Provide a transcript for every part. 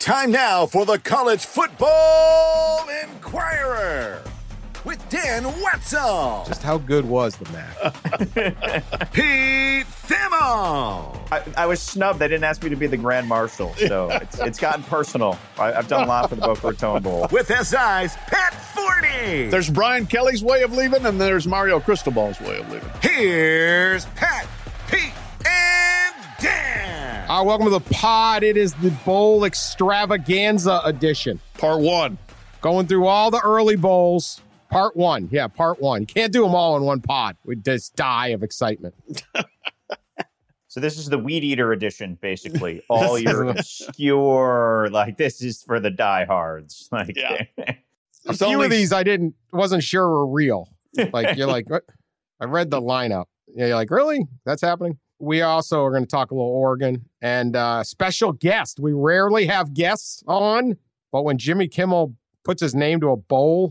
Time now for the College Football Inquirer with Dan Wetzel. Just how good was the match? Pete Thamel. I was snubbed. They didn't ask me to be the Grand Marshal, so it's gotten personal. I've done a lot for the Boca Raton Bowl. With SI's Pat Forney. There's Brian Kelly's way of leaving, and there's Mario Cristobal's way of leaving. Here's Pat, Pete, and Dan. Welcome to the pod. It is the Bowl Extravaganza edition. Part one. Going through all the early bowls. Part one. Yeah, part one. You can't do them all in one pod. We'd just die of excitement. So this is the Weed Eater edition, basically. All your obscure, like, this is for the diehards. Like, Yeah. A few of these I wasn't sure were real. Like, you're like, what? I read the lineup. Yeah, you're like, really? That's happening? We also are going to talk a little Oregon and special guest. We rarely have guests on, but when Jimmy Kimmel puts his name to a bowl,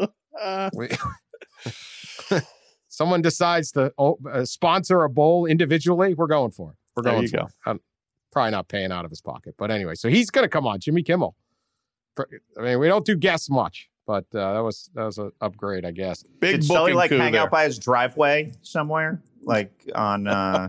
someone decides to sponsor a bowl individually, we're going for it. We're going for it. I'm probably not paying out of his pocket. But anyway, so he's going to come on, Jimmy Kimmel. I mean, we don't do guests much, but that was an upgrade, I guess. Did Sully hang out by his driveway somewhere? Like on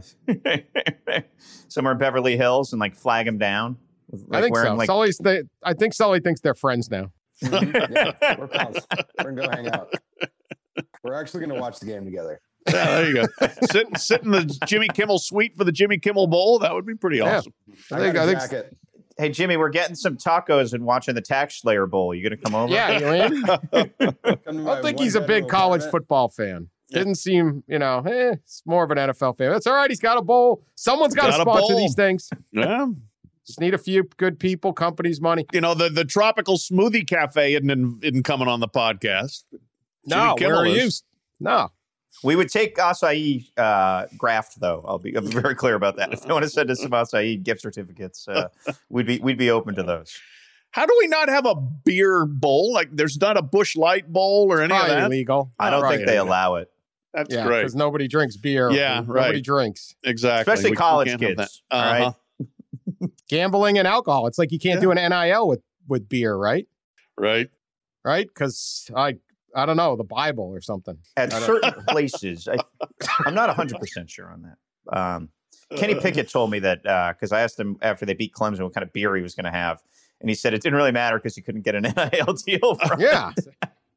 somewhere in Beverly Hills and flag him down? I think so. I think Sully thinks they're friends now. Yeah, we're pals. We're going to go hang out. We're actually going to watch the game together. Yeah, there you go. Sit in the Jimmy Kimmel suite for the Jimmy Kimmel Bowl. That would be pretty awesome. I think. Hey, Jimmy, we're getting some tacos and watching the Tax Slayer Bowl. You going to come over? Yeah, you in? I don't think he's a big college football fan. Didn't seem, it's more of an NFL fan. That's all right. He's got a bowl. Someone's got to sponsor these things. Yeah. Just need a few good people, companies, money. The Tropical Smoothie Cafe isn't coming on the podcast. No, where are you? No. We would take acai graft, though. I'll be very clear about that. If you want to send us some acai gift certificates, we'd be open to those. How do we not have a beer bowl? Like, there's not a Busch Light bowl or any of that? Illegal. I don't think they allow it. That's great. Because nobody drinks beer. Yeah, right. Nobody drinks. Exactly. Especially college kids. All right. Gambling and alcohol. It's like you can't do an NIL with beer, right? Right. Right? Because I don't know, the Bible or something. At certain places, I'm not 100% sure on that. Kenny Pickett told me that because I asked him after they beat Clemson what kind of beer he was going to have. And he said it didn't really matter because he couldn't get an NIL deal from it.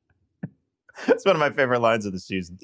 It's one of my favorite lines of the season.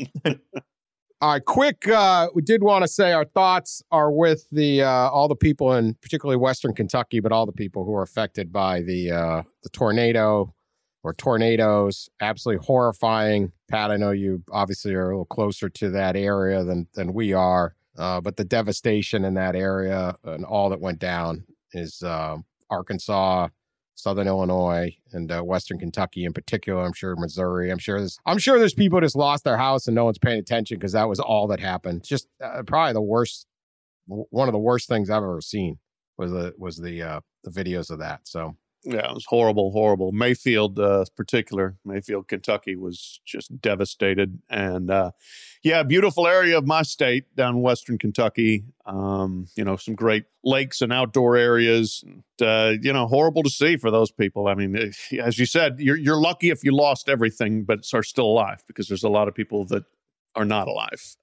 All right, quick. We did want to say our thoughts are with the all the people in particularly Western Kentucky, but all the people who are affected by the tornado or tornadoes. Absolutely horrifying. Pat, I know you obviously are a little closer to that area than we are, but the devastation in that area and all that went down is Arkansas, Southern Illinois, and Western Kentucky in particular. I'm sure Missouri. I'm sure there's people who just lost their house and no one's paying attention because that was all that happened. Just probably one of the worst things I've ever seen was the videos of that. So yeah, it was horrible, horrible. Mayfield, particular Mayfield, Kentucky was just devastated, and beautiful area of my state down in Western Kentucky. Some great lakes and outdoor areas. And, horrible to see for those people. I mean, as you said, you're lucky if you lost everything, but are still alive because there's a lot of people that are not alive.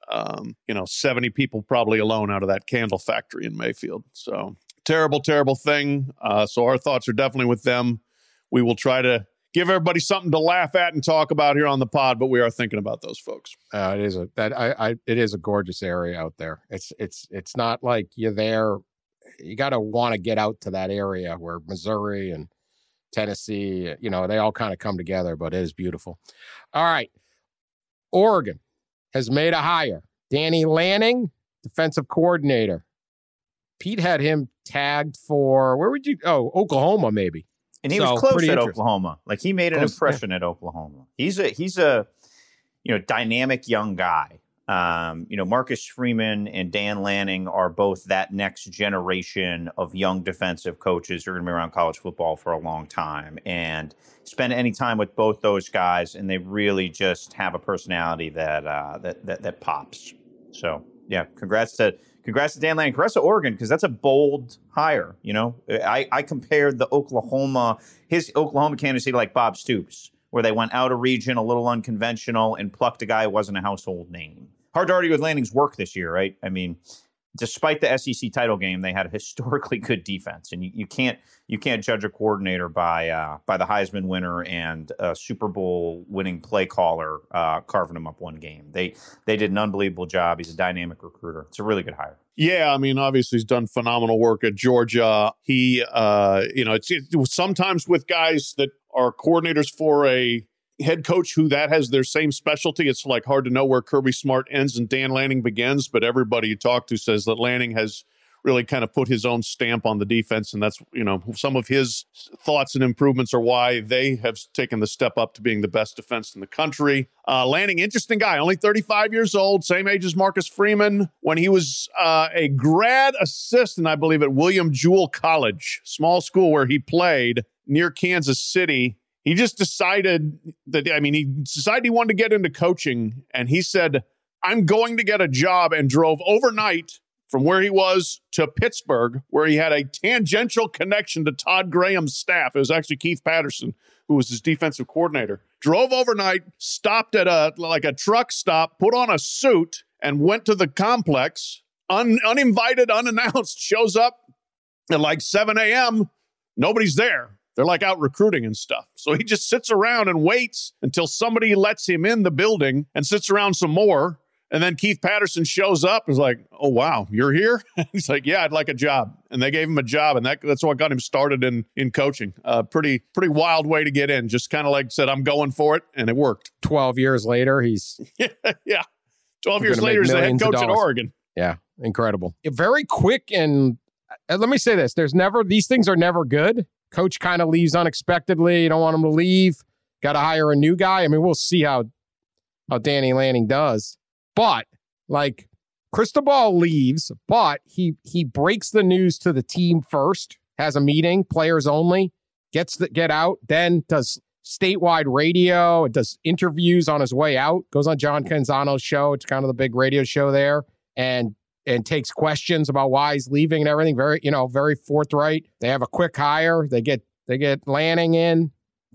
70 people probably alone out of that candle factory in Mayfield. So. Terrible, terrible thing. So our thoughts are definitely with them. We will try to give everybody something to laugh at and talk about here on the pod, but we are thinking about those folks. It is a gorgeous area out there. It's not like you're there. You got to want to get out to that area where Missouri and Tennessee, they all kind of come together, but it is beautiful. All right. Oregon has made a hire. Danny Lanning, defensive coordinator. Pete had him tagged for Oklahoma maybe, and he was close at Oklahoma. Like he made an impression at Oklahoma. He's a dynamic young guy. Marcus Freeman and Dan Lanning are both that next generation of young defensive coaches who are going to be around college football for a long time. And spend any time with both those guys, and they really just have a personality that pops. So yeah, congrats to congrats to Dan Lanning. Congrats to Oregon, because that's a bold hire. You know, I compared his Oklahoma candidacy to like Bob Stoops, where they went out of region, a little unconventional, and plucked a guy who wasn't a household name. Hard to argue with Lanning's work this year, right? I mean, despite the SEC title game, they had a historically good defense, and you can't judge a coordinator by the Heisman winner and a Super Bowl winning play caller carving him up one game. They did an unbelievable job. He's a dynamic recruiter. It's a really good hire. Yeah, I mean, obviously he's done phenomenal work at Georgia. He, it's sometimes with guys that are coordinators for a head coach who that has their same specialty. It's like hard to know where Kirby Smart ends and Dan Lanning begins, but everybody you talk to says that Lanning has really kind of put his own stamp on the defense. And that's, some of his thoughts and improvements are why they have taken the step up to being the best defense in the country. Lanning, interesting guy, only 35 years old, same age as Marcus Freeman. When he was a grad assistant, I believe, at William Jewell College, small school where he played near Kansas City, he just decided he wanted to get into coaching. And he said, I'm going to get a job, and drove overnight from where he was to Pittsburgh, where he had a tangential connection to Todd Graham's staff. It was actually Keith Patterson, who was his defensive coordinator. Drove overnight, stopped at a truck stop, put on a suit, and went to the complex. Uninvited, unannounced, shows up at like 7 a.m. Nobody's there. They're like out recruiting and stuff. So he just sits around and waits until somebody lets him in the building, and sits around some more. And then Keith Patterson shows up and is like, oh, wow, you're here? He's like, yeah, I'd like a job. And they gave him a job. And that's what got him started in coaching. Pretty wild way to get in. Just kind of like said, I'm going for it. And it worked. 12 years later, he's... yeah. 12 years later, he's the head coach at Oregon. Yeah. Incredible. Very quick. And let me say this. These things are never good. Coach kind of leaves unexpectedly. You don't want him to leave. Got to hire a new guy. I mean, we'll see how Danny Lanning does. But, like, Cristobal leaves, but he breaks the news to the team first, has a meeting, players only, get out, then does statewide radio, does interviews on his way out, goes on John Canzano's show. It's kind of the big radio show there, and takes questions about why he's leaving and everything. Very forthright. They have a quick hire. They get Lanning in.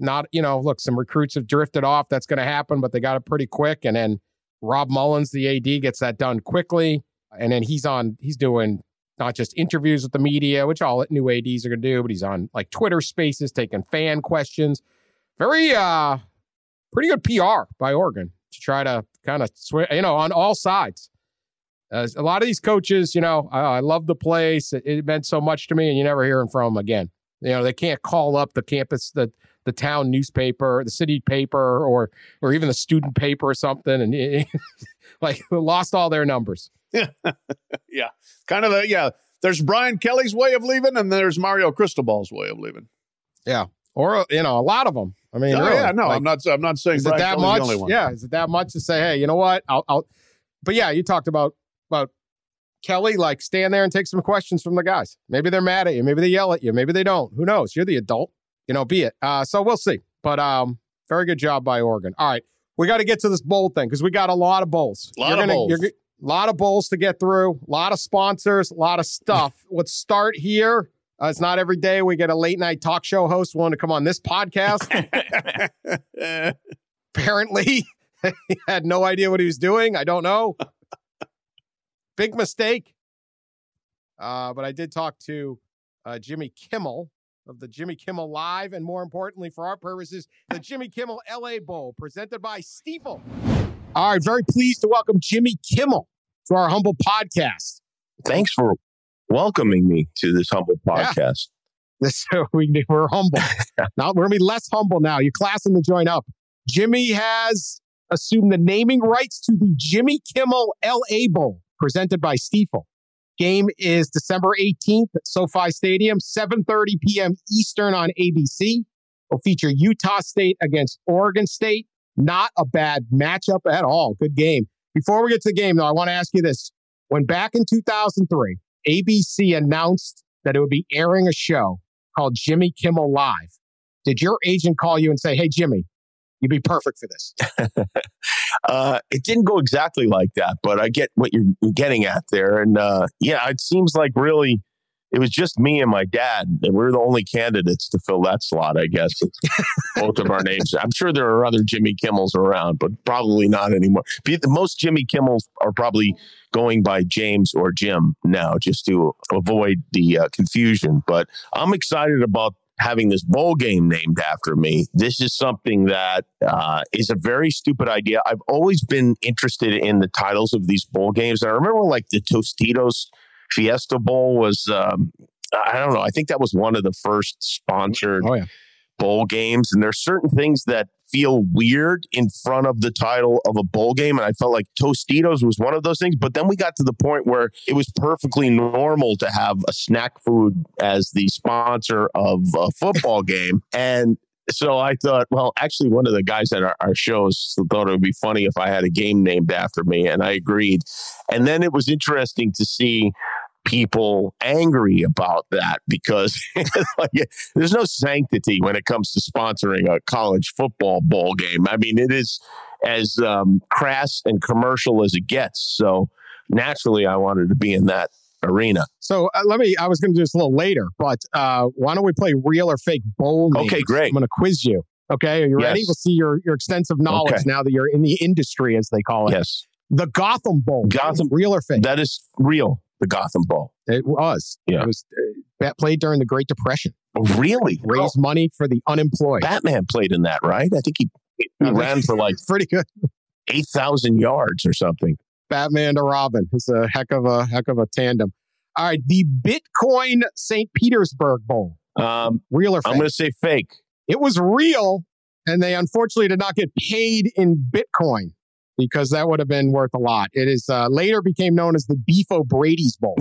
Some recruits have drifted off. That's going to happen, but they got it pretty quick. And then Rob Mullins, the AD, gets that done quickly. And then he's doing not just interviews with the media, which all new ADs are going to do, but he's on like Twitter Spaces, taking fan questions. Very, pretty good PR by Oregon to try to kind of on all sides. A lot of these coaches, I love the place. It meant so much to me, and you never hear from them again. They can't call up the campus, the town newspaper, the city paper, or even the student paper or something, and like lost all their numbers. Yeah, kind of there's Brian Kelly's way of leaving, and there's Mario Cristobal's way of leaving. Yeah, or a lot of them. I mean, really, I'm not saying is Brian it that Kelly's much. The only one. Yeah, is it that much to say, hey, you know what? I'll. But yeah, you talked about Kelly, like stand there and take some questions from the guys. Maybe they're mad at you. Maybe they yell at you. Maybe they don't. Who knows? You're the adult. Be it. So we'll see. But very good job by Oregon. All right. We got to get to this bowl thing because we got a lot of bowls. A lot of bowls to get through. A lot of sponsors. A lot of stuff. Let's start here. It's not every day we get a late night talk show host willing to come on this podcast. Apparently, he had no idea what he was doing. I don't know. Big mistake. But I did talk to Jimmy Kimmel of the Jimmy Kimmel Live, and more importantly for our purposes, the Jimmy Kimmel LA Bowl, presented by Stifel. All right, very pleased to welcome Jimmy Kimmel to our humble podcast. Thanks for welcoming me to this humble podcast. Yeah. We're humble. Now we're going to be less humble now. You're classing the joint up. Jimmy has assumed the naming rights to the Jimmy Kimmel LA Bowl, presented by Stifel. Game is December 18th at SoFi Stadium, 7:30 p.m. Eastern on ABC. Will feature Utah State against Oregon State. Not a bad matchup at all. Good game. Before we get to the game, though, I want to ask you this. When back in 2003, ABC announced that it would be airing a show called Jimmy Kimmel Live, did your agent call you and say, hey, Jimmy, you'd be perfect for this? It didn't go exactly like that, but I get what you're getting at there. And it seems like really it was just me and my dad, and we're the only candidates to fill that slot, I guess. Both of our names. I'm sure there are other Jimmy Kimmels around, but probably not anymore. Most Jimmy Kimmels are probably going by James or Jim now, just to avoid the confusion. But I'm excited about having this bowl game named after me. This is something that is a very stupid idea. I've always been interested in the titles of these bowl games. I remember like the Tostitos Fiesta Bowl was, I don't know, I think that was one of the first sponsored bowl games. And there's certain things that feel weird in front of the title of a bowl game. And I felt like Tostitos was one of those things. But then we got to the point where it was perfectly normal to have a snack food as the sponsor of a football game. And so I thought, well, actually, one of the guys at our shows thought it would be funny if I had a game named after me. And I agreed. And then it was interesting to see people angry about that because like, there's no sanctity when it comes to sponsoring a college football bowl game. I mean, it is as crass and commercial as it gets. So naturally, I wanted to be in that arena. So I was going to do this a little later, but why don't we play real or fake bowl names? Okay, great. I'm going to quiz you. Okay, are you ready? We'll see your extensive knowledge now that you're in the industry, as they call it. Yes. The Gotham Bowl. Real or fake? That is real. The Gotham Bowl. It was. Yeah. It was played during the Great Depression. Oh, really? Raised money for the unemployed. Batman played in that, right? I think he ran for like pretty good 8,000 yards or something. Batman to Robin. It's a heck of a tandem. All right, the Bitcoin St. Petersburg Bowl. Real or fake? I'm going to say fake. It was real, and they unfortunately did not get paid in Bitcoin, because that would have been worth a lot. It is later became known as the Beef O'Brady's Bowl.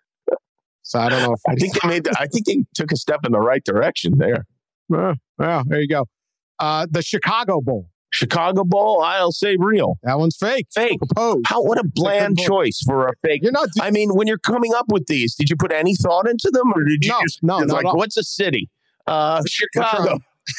So I don't know if I think they took a step in the right direction there. Well, there you go. The Chicago Bowl. Chicago Bowl, I'll say real. That one's fake. Fake. Proposed. What a bland choice for a fake. You're not. I mean, when you're coming up with these, did you put any thought into them, or did you what's a city? Chicago.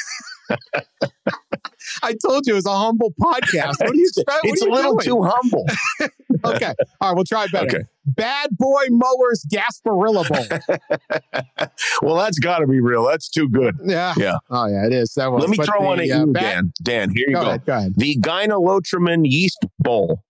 I told you it was a humble podcast. What do you expect? It's a little too humble. Okay. All right, we'll try better. Okay. Bad Boy Mowers Gasparilla Bowl. Well, that's got to be real. That's too good. Yeah. Oh, yeah, it is. Let me throw one at you, Dan. Dan, here you go. Go ahead. The Gyne-Lotrimin Yeast Bowl.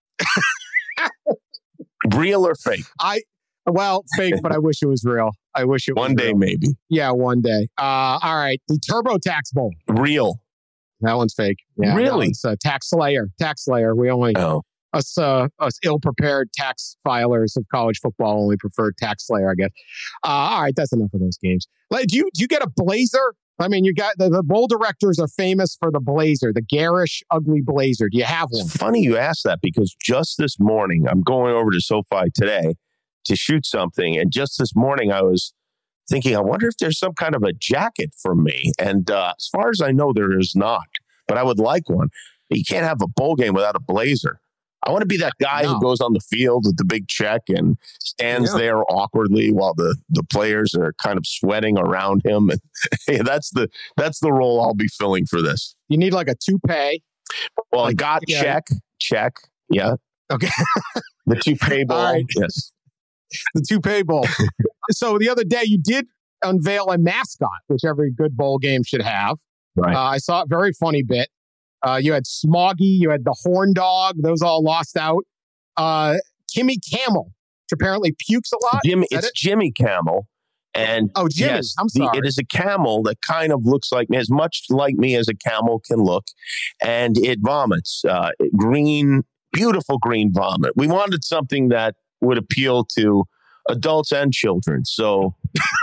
Real or fake? Fake, but I wish it was real. I wish it was one day, real. Maybe. Yeah, one day. All right. The TurboTax Bowl. Real. That one's fake. Yeah, really? It's Tax Slayer. We only, us ill-prepared tax filers of college football only prefer Tax Slayer, I guess. All right. That's enough of those games. Do you get a blazer? I mean, you got the bowl directors are famous for the blazer, the garish, ugly blazer. Do you have one? It's funny you ask that, because just this morning, I'm going over to SoFi today to shoot something. And just this morning, I was thinking, I wonder if there's some kind of a jacket for me. And as far as I know, there is not. But I would like one. You can't have a bowl game without a blazer. I want to be that guy who goes on the field with the big check and stands there awkwardly while the players are kind of sweating around him. And that's the role I'll be filling for this. You need like a toupee. Well, I got check. Yeah. Okay. The toupee bowl. Right. Yes. The toupee bowl. So the other day you did unveil a mascot, which every good bowl game should have. Right. I saw a very funny bit. You had Smoggy, you had the Horn Dog. Those all lost out. Kimmy Camel, which apparently pukes a lot. It's Jimmy Camel. And Jimmy. Yes, I'm sorry. It is a camel that kind of looks like me, as much like me as a camel can look. And it vomits green, beautiful green vomit. We wanted something that would appeal to adults and children. So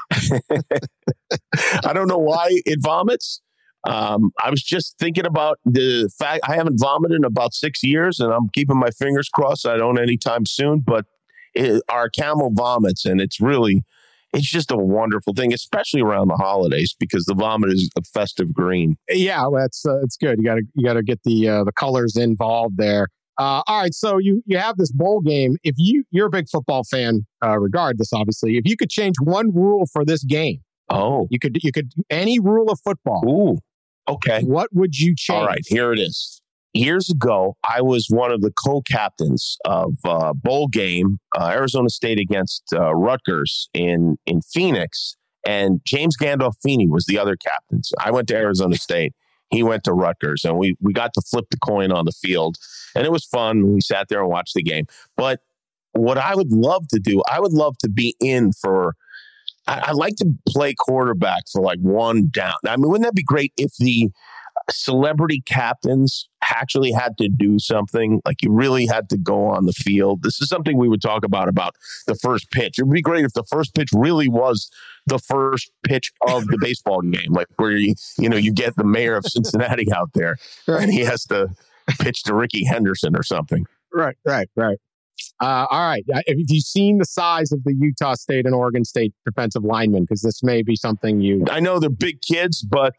I don't know why it vomits. I was just thinking about the fact I haven't vomited in about 6 years, and I'm keeping my fingers crossed I don't anytime soon. But our camel vomits, and it's just a wonderful thing, especially around the holidays, because the vomit is a festive green. Yeah, it's good. You gotta get the colors involved there. All right, so you have this bowl game. If you're a big football fan, regardless, obviously, if you could change one rule for this game, you could any rule of football. Ooh, okay. What would you change? All right, here it is. years ago, I was one of the co-captains of a bowl game, Arizona State against Rutgers in Phoenix. And James Gandolfini was the other captain. So I went to Arizona State. He went to Rutgers. And we got to flip the coin on the field. And it was fun. We sat there and watched the game. But what I would love to do, I would love to be in for, I like to play quarterback for like one down. I mean, wouldn't that be great if the celebrity captains actually had to do something, like you really had to go on the field? This is something we would talk about the first pitch. It would be great if the first pitch really was the first pitch of the baseball game, like where you get the mayor of Cincinnati out there and he has to pitch to Ricky Henderson or something. Right. All right. Have you seen the size of the Utah State and Oregon State defensive linemen? Because this may be something I know they're big kids, but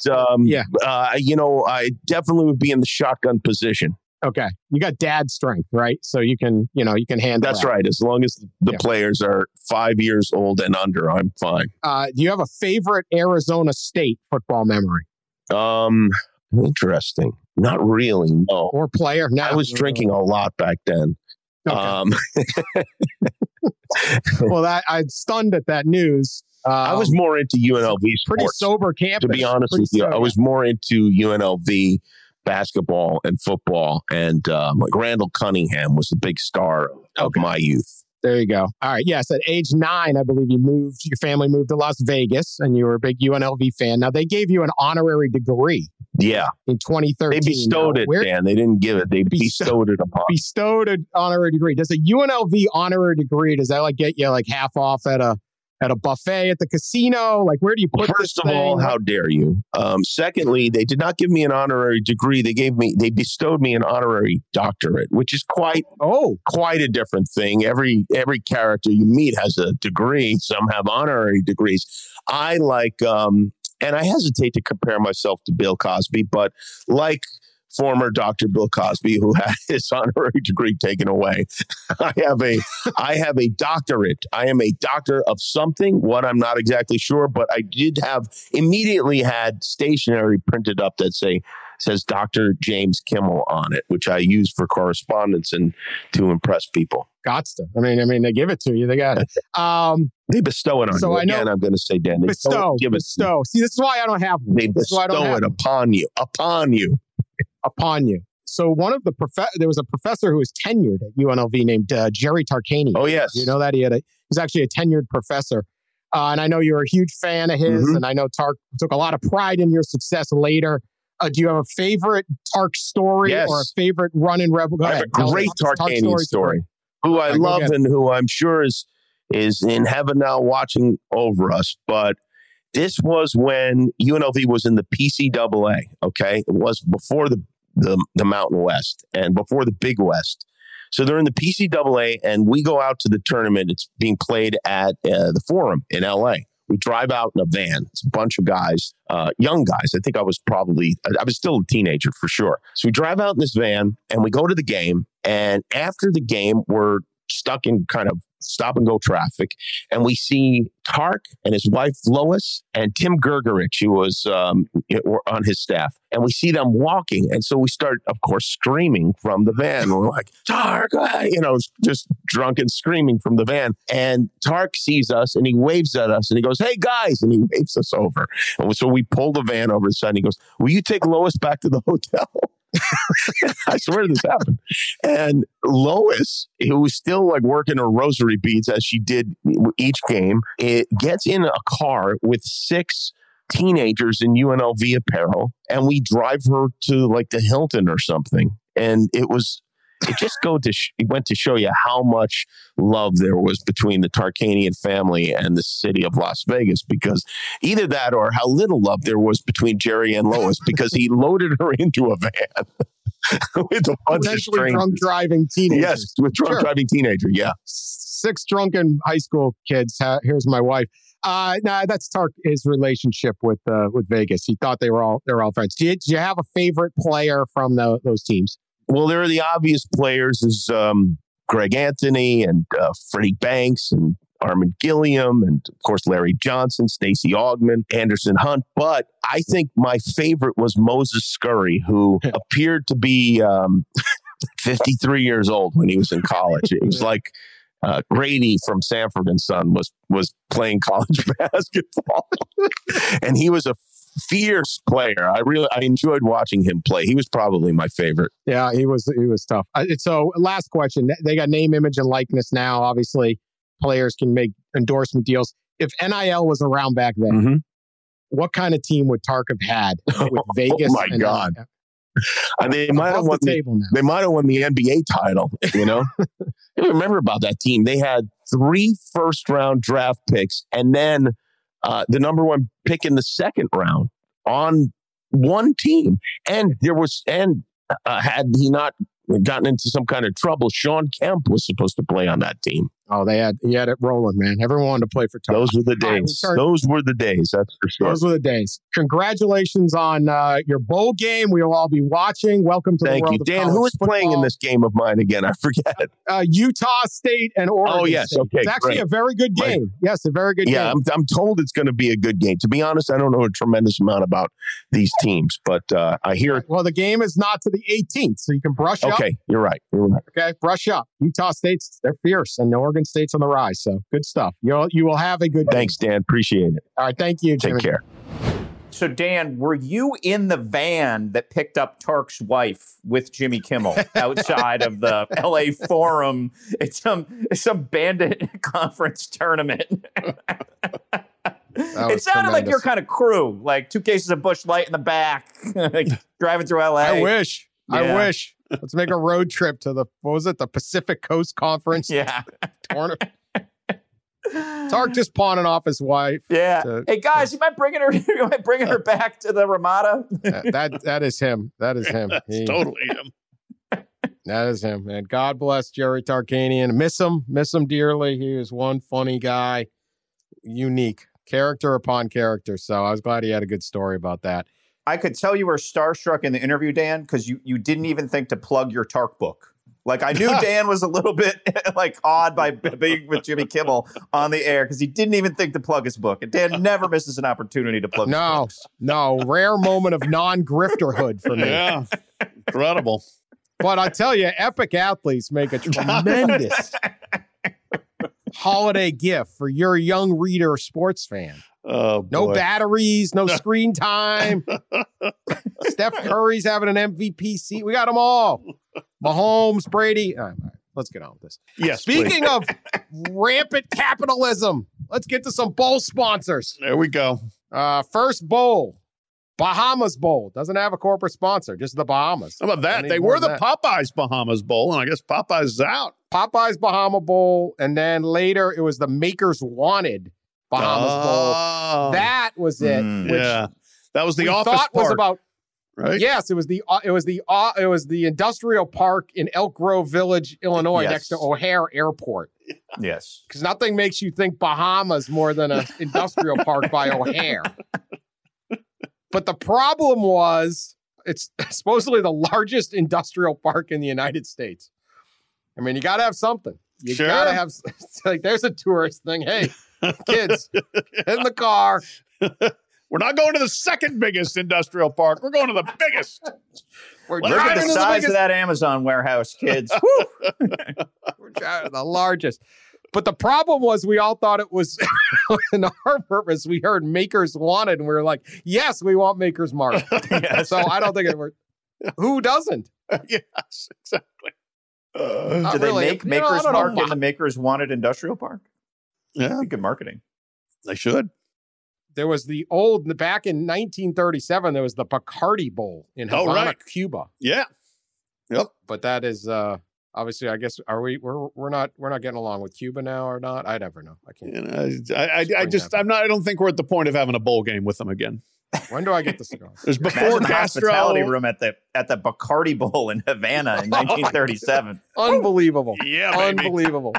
I definitely would be in the shotgun position. Okay. You got dad strength, right? So you can handle That's right. As long as the players are 5 years old and under, I'm fine. Do you have a favorite Arizona State football memory? Interesting. Not really, no. Or player? No. I was drinking a lot back then. Okay. Well, I'm stunned at that news. I was more into UNLV sports. Pretty sober campus. To be honest with you, I was more into UNLV basketball and football. And like Randall Cunningham was the big star of my youth. There you go. All right. Yes. At age 9, I believe your family moved to Las Vegas and you were a big UNLV fan. Now, they gave you an honorary degree. Yeah. In 2013. They bestowed it, Dan. They didn't give it. They bestowed it upon. Bestowed an honorary degree. Does a UNLV honorary degree, does that like get you like half off at a buffet at the casino? Like, where do you put First of all, how dare you? Secondly, they did not give me an honorary degree. They bestowed me an honorary doctorate, which is quite a different thing. Every character you meet has a degree. Some have honorary degrees. I like, and I hesitate to compare myself to Bill Cosby, but like former Dr. Bill Cosby, who had his honorary degree taken away, I have a doctorate. I am a doctor of something, what I'm not exactly sure, but I did immediately had stationery printed up that says Dr. James Kimmel on it, which I use for correspondence and to impress people. Gots to. I mean, they give it to you. They got it. They bestow it on you. Again, I'm going to say, Dan, bestow. See, this is why I don't have one. They bestow it upon you. Upon you. So one of there was a professor who was tenured at UNLV named Jerry Tarkanian. Oh, yes. You know that? He's actually a tenured professor. And I know you're a huge fan of his, and I know Tark took a lot of pride in your success later. Do you have a favorite Tark story or a favorite run in Rebel? I have a great Tarkanian story. Who I love and who I'm sure is in heaven now watching over us. But this was when UNLV was in the PCAA, okay? It was before the Mountain West and before the Big West. So they're in the PCAA, and we go out to the tournament. It's being played at the Forum in L.A. We drive out in a van. It's a bunch of guys, young guys. I think I was still a teenager for sure. So we drive out in this van, and we go to the game. And after the game, we're stuck in kind of stop and go traffic. And we see Tark and his wife, Lois, and Tim Gergerich, who was on his staff. And we see them walking. And so we start, of course, screaming from the van. We're like, Tark, just drunk and screaming from the van. And Tark sees us and he waves at us and he goes, hey, guys. And he waves us over. And so we pull the van over the side and he goes, will you take Lois back to the hotel? I swear this happened. And Lois, who was still like working her rosary beads as she did each game, it gets in a car with 6 teenagers in UNLV apparel, and we drive her to like the Hilton or something. And it went to show you how much love there was between the Tarkanian family and the city of Las Vegas, because either that or how little love there was between Jerry and Lois, because he loaded her into a van with a bunch of strangers. Drunk driving teenagers. Yes, with drunk driving teenager. Yeah, 6 drunken high school kids. Here's my wife. That's his relationship with Vegas. He thought they were all friends. Do you have a favorite player from those teams? Well, there are the obvious players is Greg Anthony and Freddie Banks and Armin Gilliam, and of course Larry Johnson, Stacey Augmon, Anderson Hunt. But I think my favorite was Moses Scurry, who appeared to be 53 years old when he was in college. It was like Grady from Sanford and Son was playing college basketball, and he was a fierce player. I enjoyed watching him play. He was probably my favorite. Yeah, he was tough. So last question. They got name, image, and likeness now. Obviously, players can make endorsement deals. If NIL was around back then, what kind of team would Tark have had with Vegas? Oh my God. They might have won they might have won the NBA title, you know? I remember about that team. They had 3 first-round draft picks and then the number 1 pick in the second round on one team. And had he not gotten into some kind of trouble, Sean Kemp was supposed to play on that team. Oh, he had it rolling, man. Everyone wanted to play for Tark. Those were the days. Those were the days, that's for sure. Those were the days. Congratulations on your bowl game. We will all be watching. Welcome to the world of Dan, who is playing in this game of mine again? I forget. Utah State and Oregon. Oh, yes. State. Okay, it's actually a very good game. Yes, a very good game. Yeah, I'm told it's going to be a good game. To be honest, I don't know a tremendous amount about these teams, but I hear. Well, the game is not to the 18th, so you can brush up. Okay, you're right. Okay, brush up. Utah State's, they're fierce, and Oregon State's on the rise, so good stuff. You will have a good game. Thanks, Dan. Appreciate it. All right, thank you, Jimmy. Take care. So, Dan, were you in the van that picked up Tark's wife with Jimmy Kimmel outside of the LA Forum? It's some bandit conference tournament. It sounded like your kind of crew, like 2 cases of Busch Light in the back, like driving through LA. I wish. Let's make a road trip to the Pacific Coast Conference tournament. Tark just pawning off his wife. Yeah. Hey guys, you might bringing her back to the Ramada. That is him. That is him. It's totally him. That is him, man. God bless Jerry Tarkanian. Miss him dearly. He was one funny guy, unique character upon character. So I was glad he had a good story about that. I could tell you were starstruck in the interview, Dan, because you didn't even think to plug your Tark book. Like, I knew Dan was a little bit like odd by being with Jimmy Kimmel on the air because he didn't even think to plug his book. And Dan never misses an opportunity to plug his books. No, rare moment of non-grifterhood for me. Yeah, incredible. But I tell you, Epic Athletes make a tremendous holiday gift for your young reader sports fan. Oh, boy. No batteries, no screen time. Steph Curry's having an MVP seat. We got them all. Mahomes, Brady. All right, let's get on with this. Yes. Speaking of rampant capitalism, let's get to some bowl sponsors. There we go. First bowl, Bahamas Bowl. Doesn't have a corporate sponsor, just the Bahamas. How about that? They were the Popeyes Bahamas Bowl, and I guess Popeyes is out. Popeyes Bahama Bowl, and then later it was the Makers Wanted Bahamas Bowl. That was it. Yeah, that was the office thought park. Was about. Right? Yes, it was the industrial park in Elk Grove Village, Illinois, next to O'Hare Airport. Yes, because nothing makes you think Bahamas more than an industrial park by O'Hare. But the problem was, it's supposedly the largest industrial park in the United States. I mean, you got to have something. You got to have like there's a tourist thing. Hey, kids, get in the car. We're not going to the second biggest industrial park. We're going to the biggest. Look at the size of that Amazon warehouse, kids. We're driving the largest. But the problem was we all thought it was in our purpose. We heard Makers Wanted, and we were like, yes, we want Makers Mark. Yes. So I don't think it worked. Who doesn't? Yes, exactly. Do they make Makers Mark in the Makers Wanted industrial park? Yeah. Good marketing. They should. There was back in 1937, there was the Bacardi Bowl in Havana, Cuba. Yeah. Yep. But that is obviously, I guess, we're not getting along with Cuba now or not? I never know. I can't. I don't think we're at the point of having a bowl game with them again. When do I get the cigar? There's before the Castro hospitality room at the Bacardi Bowl in Havana in 1937. Unbelievable. Yeah, baby. Unbelievable.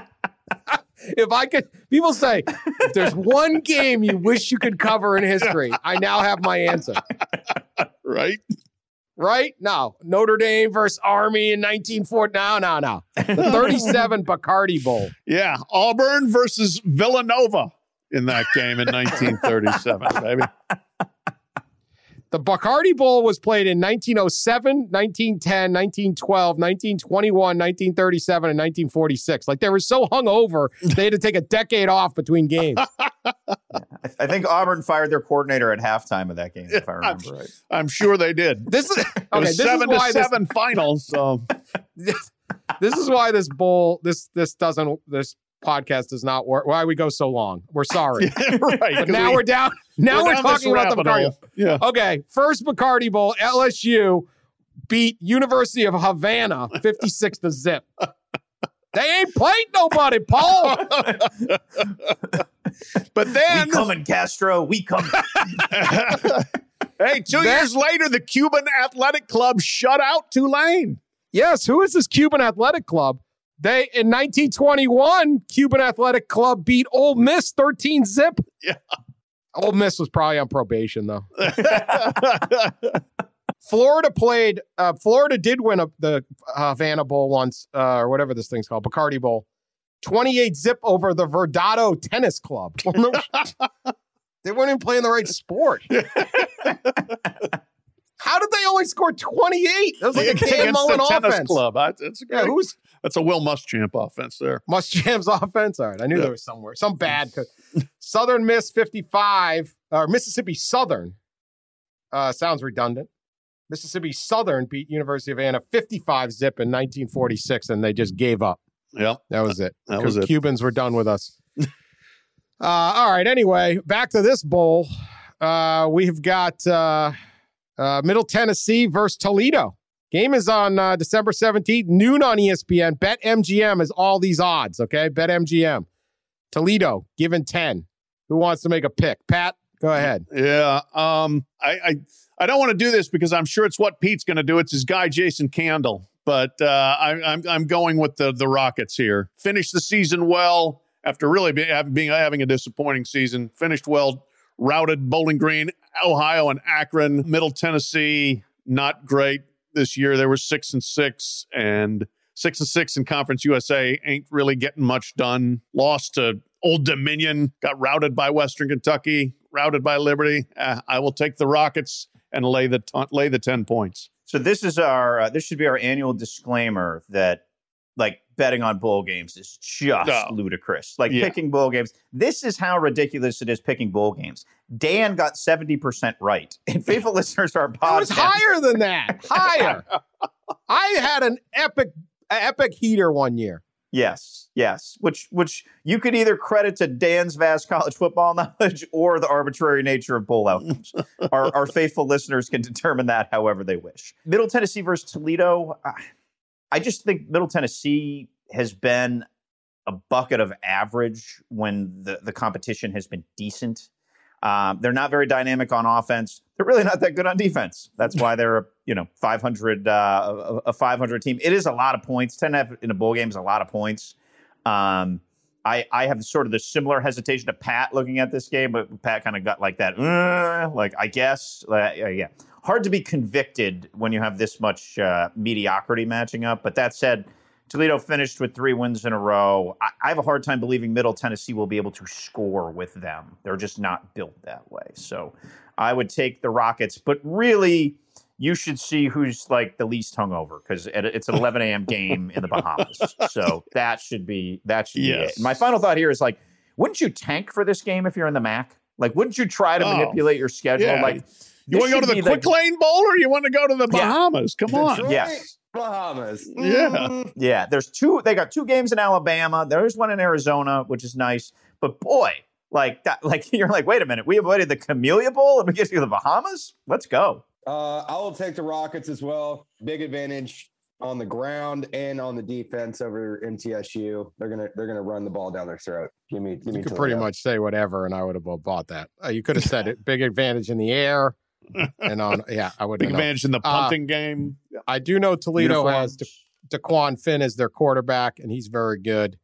People say, if there's one game you wish you could cover in history, I now have my answer. Right? right? No. Notre Dame versus Army in 1940. No. The 37 Bacardi Bowl. Yeah, Auburn versus Villanova in that game in 1937, baby. The Bacardi Bowl was played in 1907, 1910, 1912, 1921, 1937, and 1946. Like, they were so hungover, they had to take a decade off between games. I think Auburn fired their coordinator at halftime of that game, if I remember right. I'm sure they did. This is It was 7-7 final. So this is why this podcast does not work. Why we go so long? We're sorry. Right. But now we're down. Now we're talking about the Bacardi. Yeah. Okay, first Bacardi Bowl, LSU beat University of Havana 56-0. They ain't played nobody, Paul. But then we coming, Castro. We coming. Hey, 2 years later, the Cuban Athletic Club shut out Tulane. Yes, who is this Cuban Athletic Club? They in 1921, Cuban Athletic Club beat Ole Miss 13-0. Yeah. Ole Miss was probably on probation, though. Florida did win the Havana Bowl once, or whatever this thing's called, Bacardi Bowl. 28-0 over the Verdado Tennis Club. They weren't even playing the right sport. How did they only score 28? That was like a Dan Mullen offense. Club. That's great. Yeah, that's a Will Muschamp offense there. Muschamp's offense? All right, I knew there was somewhere. Some bad. Southern Miss 55, or Mississippi Southern. Sounds redundant. Mississippi Southern beat University of Havana 55-0 in 1946, and they just gave up. Yep. That was it. That was it. Cubans were done with us. All right, anyway, back to this bowl. We've got Middle Tennessee versus Toledo. Game is on December 17th, noon on ESPN. BetMGM is all these odds, okay? BetMGM. Toledo, given 10. Who wants to make a pick? Pat, go ahead. Yeah. I don't want to do this because I'm sure it's what Pete's going to do. It's his guy, Jason Candle. But I'm going with the Rockets here. Finished the season well after really having a disappointing season. Finished well, routed Bowling Green, Ohio, and Akron. Middle Tennessee, not great this year. They were 6-6, and 6-6 in Conference USA ain't really getting much done. Lost to Old Dominion, got routed by Western Kentucky, routed by Liberty. I will take the Rockets and lay the 10 points. So this is this should be our annual disclaimer that, like, betting on bowl games is just ludicrous. Like, picking bowl games. This is how ridiculous it is picking bowl games. Dan got 70% right. And faithful listeners to our podcast. It was higher than that. Higher. I had an epic heater one year. Yes. Which you could either credit to Dan's vast college football knowledge or the arbitrary nature of bowl outcomes. Our faithful listeners can determine that however they wish. Middle Tennessee versus Toledo. I just think Middle Tennessee has been a bucket of average when the competition has been decent. They're not very dynamic on offense. They're really not that good on defense. That's why they're a 500 team. It is a lot of points. 10 in a bowl game is a lot of points. I have sort of the similar hesitation to Pat looking at this game, but Pat kind of got like that. I guess, yeah. Hard to be convicted when you have this much mediocrity matching up. But that said, Toledo finished with 3 wins in a row. I have a hard time believing Middle Tennessee will be able to score with them. They're just not built that way. So I would take the Rockets. But really, you should see who's like the least hungover, because it's an 11 a.m. game in the Bahamas. So that should be it. My final thought here is, like, wouldn't you tank for this game if you're in the MAC? Like, wouldn't you try to manipulate your schedule? Yeah. Like, you want to go to the Quick Lane Bowl, or you want to go to the Bahamas? Come on. Detroit, Yes. Bahamas. Yeah. Yeah. They got 2 games in Alabama. There's one in Arizona, which is nice. But boy, like that, like you're like, wait a minute, we avoided the Camellia Bowl and we get to the Bahamas? Let's go. I will take the Rockets as well. Big advantage on the ground and on the defense over MTSU. They're gonna run the ball down their throat. Give me. You could pretty much say whatever, and I would have bought that. You could have said it. Big advantage in the air, and I would. Big advantage in the punting game. I do know Toledo has Daquan Finn as their quarterback, and he's very good.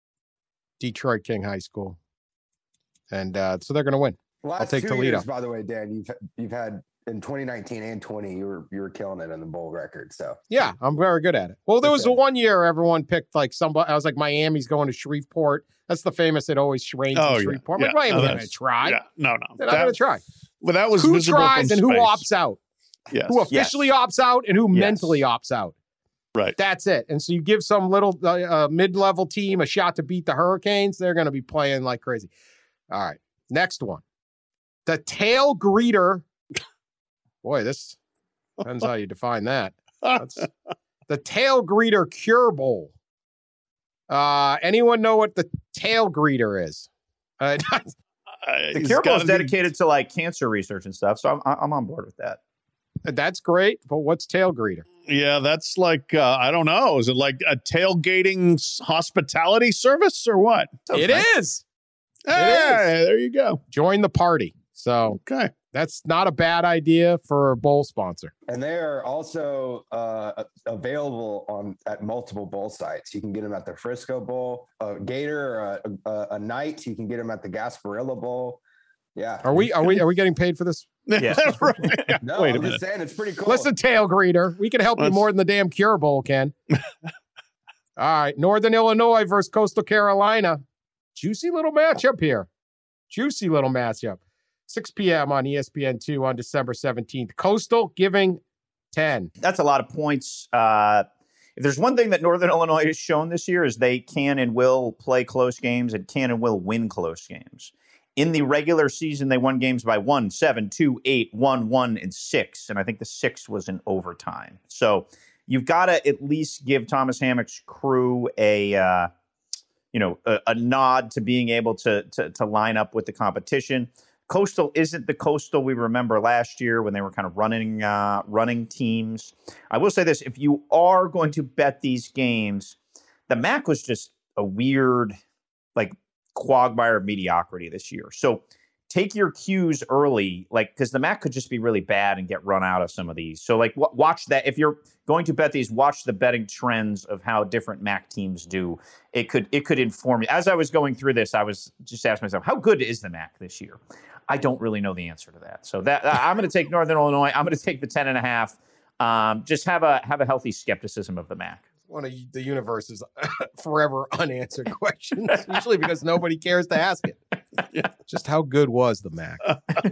Detroit King High School, and so they're going to win. Last I'll take 2 Toledo. years, by the way, Dan, you've had in 2019 and 20, you were killing it in the bowl record. So yeah, I'm very good at it. Well, there was the one year everyone picked like somebody. I was like, Miami's going to Shreveport. That's the famous. It always rains in Shreveport. Yeah. Miami's going to try. Yeah. No. They're not going to try. Well, that was who visible tries from and who space. opts out. Yes. Who officially opts out and who mentally opts out. Right. That's it. And so you give some little mid-level team a shot to beat the Hurricanes. They're going to be playing like crazy. All right. Next one. The tail greeter. Boy, this depends how you define that. The tail greeter cure bowl. Anyone know what the tail greeter is? The cure bowl is dedicated to like cancer research and stuff. So I'm on board with that. That's great. But what's tail greeter? Yeah, that's like, I don't know. Is it like a tailgating hospitality service or what? It is. Hey, there you go. Join the party. So okay, that's not a bad idea for a bowl sponsor. And they are also available at multiple bowl sites. You can get them at the Frisco Bowl, Gator, a Knights. You can get them at the Gasparilla Bowl. Yeah. Are we getting paid for this? Yeah. Right. No, wait a I'm minute. just saying it's pretty cool. Listen, tail greeter. We can help you more than the damn cure bowl can. All right. Northern Illinois versus Coastal Carolina. Juicy little matchup here. 6 p.m. on ESPN2 on December 17th. Coastal giving 10. That's a lot of points. If there's one thing that Northern Illinois has shown this year is they can and will play close games and can and will win close games. In the regular season, they won games by 1, 7, 2, 8, 1, 1, and 6. And I think the 6 was in overtime. So you've got to at least give Thomas Hammock's crew a nod to being able to line up with the competition. Coastal isn't the Coastal we remember last year when they were kind of running teams. I will say this, if you are going to bet these games, the MAC was just a weird, like, quagmire of mediocrity this year. So take your cues early, like, because the MAC could just be really bad and get run out of some of these. So, like, watch that. If you're going to bet these, watch the betting trends of how different MAC teams do. It could inform you. As I was going through this, I was just asking myself, how good is the MAC this year? I don't really know the answer to that. So that I'm going to take Northern Illinois. I'm going to take the 10.5. Just have a healthy skepticism of the MAC. One of the universe's forever unanswered questions, usually because nobody cares to ask it. Just how good was the MAC?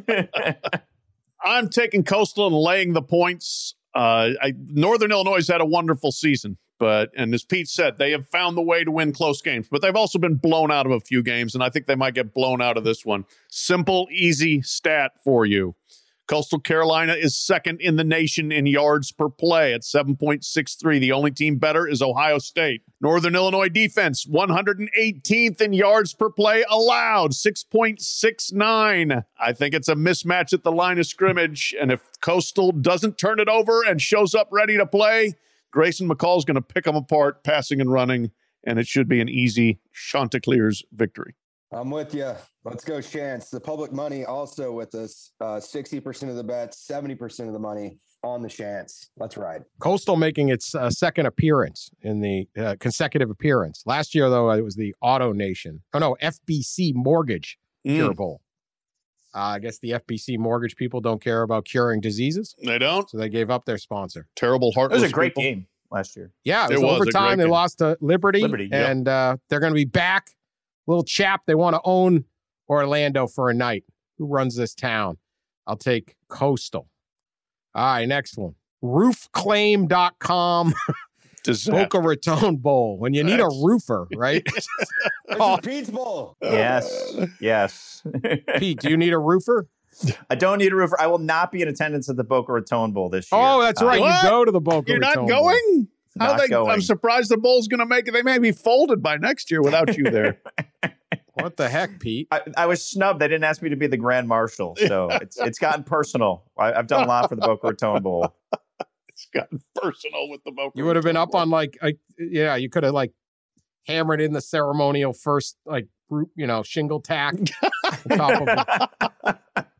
I'm taking Coastal and laying the points. Northern Illinois has had a wonderful season, and as Pete said, they have found the way to win close games, but they've also been blown out of a few games, and I think they might get blown out of this one. Simple, easy stat for you. Coastal Carolina is second in the nation in yards per play at 7.63. The only team better is Ohio State. Northern Illinois defense, 118th in yards per play allowed, 6.69. I think it's a mismatch at the line of scrimmage, and if Coastal doesn't turn it over and shows up ready to play, Grayson McCall is going to pick them apart, passing and running, and it should be an easy Chanticleer's victory. I'm with you. Let's go Chance. The public money also with us. 60% of the bets, 70% of the money on the Chance. Let's ride. Coastal making its second appearance in the consecutive appearance. Last year, though, it was the Auto Nation. FBC Mortgage Cure Bowl. I guess the FBC Mortgage people don't care about curing diseases. They don't. So they gave up their sponsor. Terrible, heartless. It was a great people. game last year. Yeah, it was overtime. They lost to Liberty yep. and they're going to be back. Little chap, they want to own Orlando for a night. Who runs this town? I'll take Coastal. All right, next one. Roofclaim.com Boca Raton Bowl. When you need a roofer, right? Pete's Bowl. Yes. Pete, do you need a roofer? I don't need a roofer. I will not be in attendance at the Boca Raton Bowl this year. Oh, that's right. You go to the Boca You're Raton not going? Bowl. I'm surprised the Bowl's going to make it. They may be folded by next year without you there. What the heck, Pete? I was snubbed. They didn't ask me to be the Grand Marshal, so it's gotten personal. I've done a lot for the Boca Raton Bowl. It's gotten personal with the Boca. You would have been up on you could have hammered in the ceremonial first group, shingle tack on top of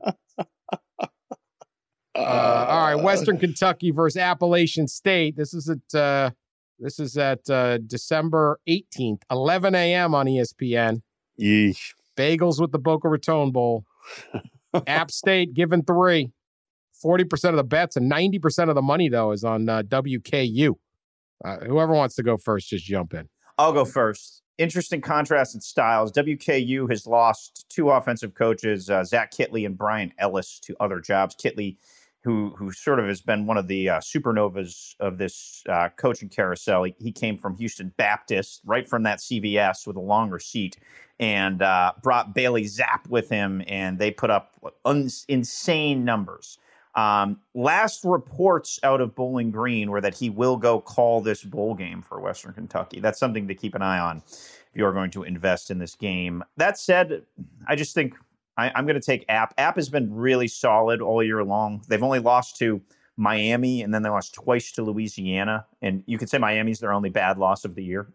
all right, Western Kentucky versus Appalachian State. This is at December 18th, 11 a.m. on ESPN. Yeesh. Bagels with the Boca Raton Bowl. App State given 3. 40% of the bets, and 90% of the money, though, is on WKU. Whoever wants to go first, just jump in. I'll go first. Interesting contrast in styles. WKU has lost 2 offensive coaches, Zach Kittley and Brian Ellis, to other jobs. Kittley, who sort of has been one of the supernovas of this coaching carousel. He came from Houston Baptist, right from that CVS with a longer seat, and brought Bailey Zapp with him, and they put up insane numbers. Last reports out of Bowling Green were that he will go call this bowl game for Western Kentucky. That's something to keep an eye on if you are going to invest in this game. That said, I just think I'm going to take App. App has been really solid all year long. They've only lost to Miami, and then they lost twice to Louisiana. And you could say Miami's their only bad loss of the year.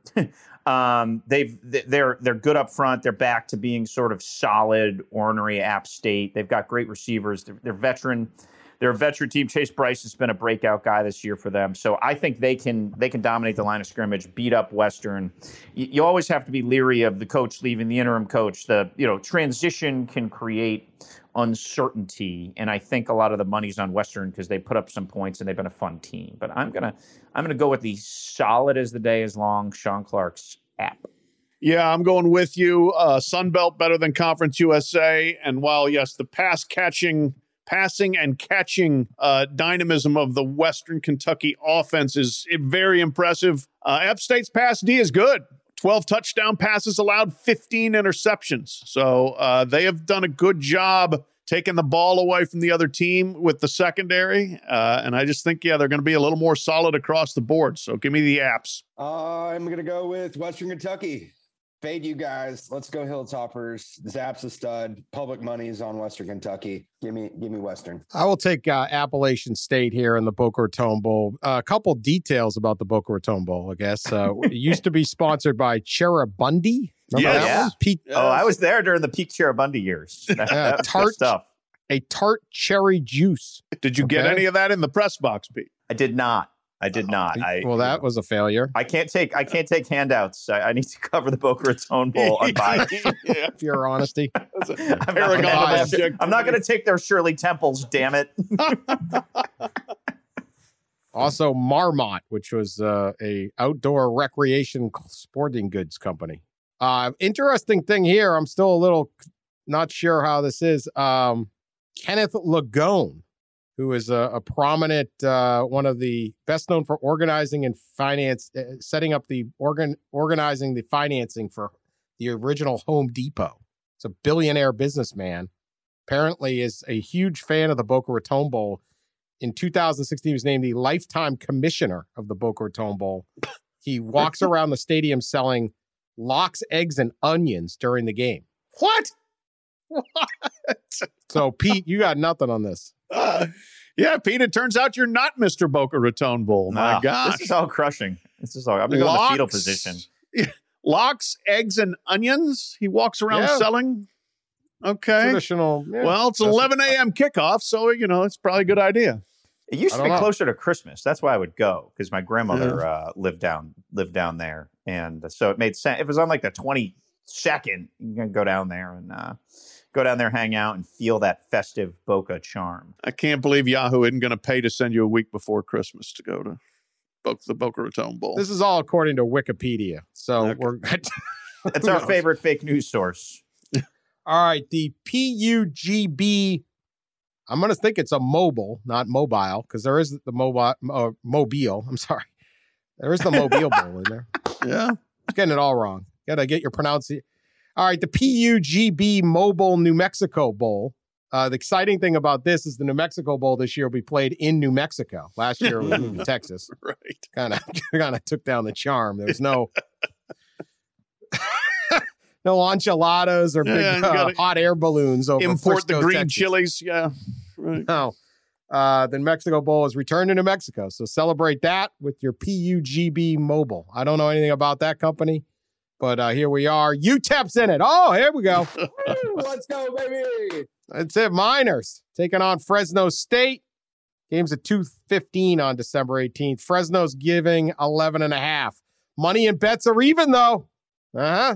They're good up front. They're back to being sort of solid, ornery App State. They've got great receivers. They're veteran. They're a veteran team. Chase Bryce has been a breakout guy this year for them. So I think they can dominate the line of scrimmage, beat up Western. You always have to be leery of the coach leaving, the interim coach. The transition can create uncertainty, and I think a lot of the money's on Western because they put up some points and they've been a fun team. But I'm gonna go with the solid as the day is long, Sean Clark's App. Yeah, I'm going with you. Sunbelt better than Conference USA. And while, yes, the passing and catching dynamism of the Western Kentucky offense is very impressive, App State's pass D is good. 12 touchdown passes allowed, 15 interceptions. So they have done a good job taking the ball away from the other team with the secondary. And I just think, they're going to be a little more solid across the board. So give me the Apps. I'm going to go with Western Kentucky. Fade you guys. Let's go Hilltoppers. Zapp's a stud. Public money is on Western Kentucky. Give me Western. I will take Appalachian State here in the Boca Raton Bowl. A couple details about the Boca Raton Bowl, I guess. It used to be sponsored by Cherubundi. Yeah. I was there during the peak Cherubundi years. Tart stuff. A tart cherry juice. Did you get any of that in the press box, Pete? I did not. That was a failure. I can't take handouts. I need to cover the Boca Raton Bowl unbiased. Pure honesty. I'm not going to take their Shirley Temples, damn it. Also, Marmot, which was a outdoor recreation sporting goods company. Interesting thing here. I'm still a little not sure how this is. Kenneth Lagone, who is a prominent, one of the best known for organizing and setting up the organizing the financing for the original Home Depot. It's a billionaire businessman. Apparently is a huge fan of the Boca Raton Bowl. In 2016, he was named the lifetime commissioner of the Boca Raton Bowl. He walks around the stadium selling lox, eggs, and onions during the game. What? So, Pete, you got nothing on this. Yeah, Pete, it turns out you're not Mr. Boca Raton Bowl. My gosh. This is all crushing. I'm going to go in the fetal position. Lox, eggs, and onions he walks around selling? Okay. Traditional. Yeah, well, it's 11 a.m. kickoff, so, it's probably a good idea. It used to be closer to Christmas. That's why I would go, because my grandmother lived down there. And so it made sense. If it was on like the 22nd, you can go down there and hang out and feel that festive Boca charm. I can't believe Yahoo isn't going to pay to send you a week before Christmas to go to the Boca Raton Bowl. This is all according to Wikipedia. So That's our favorite fake news source. All right. The PUGB, I'm going to think it's a mobile, not mobile, because there is the mobile. I'm sorry. There is the Mobile Bowl in there. Yeah. I'm getting it all wrong. Got to get your pronunciation. All right, the PUGB Mobile New Mexico Bowl. The exciting thing about this is the New Mexico Bowl this year will be played in New Mexico. Last year it was in Texas. Right. Kind of took down the charm. There was no enchiladas or big hot air balloons over import Frisco, the green Texas. chilies. Yeah. Right. No. The New Mexico Bowl is returned to New Mexico. So celebrate that with your PUGB Mobile. I don't know anything about that company. But here we are. UTEP's in it. Oh, here we go. Let's go, baby. That's it. Miners taking on Fresno State. Game's at 2:15 on December 18th. Fresno's giving 11.5. Money and bets are even, though. Uh-huh.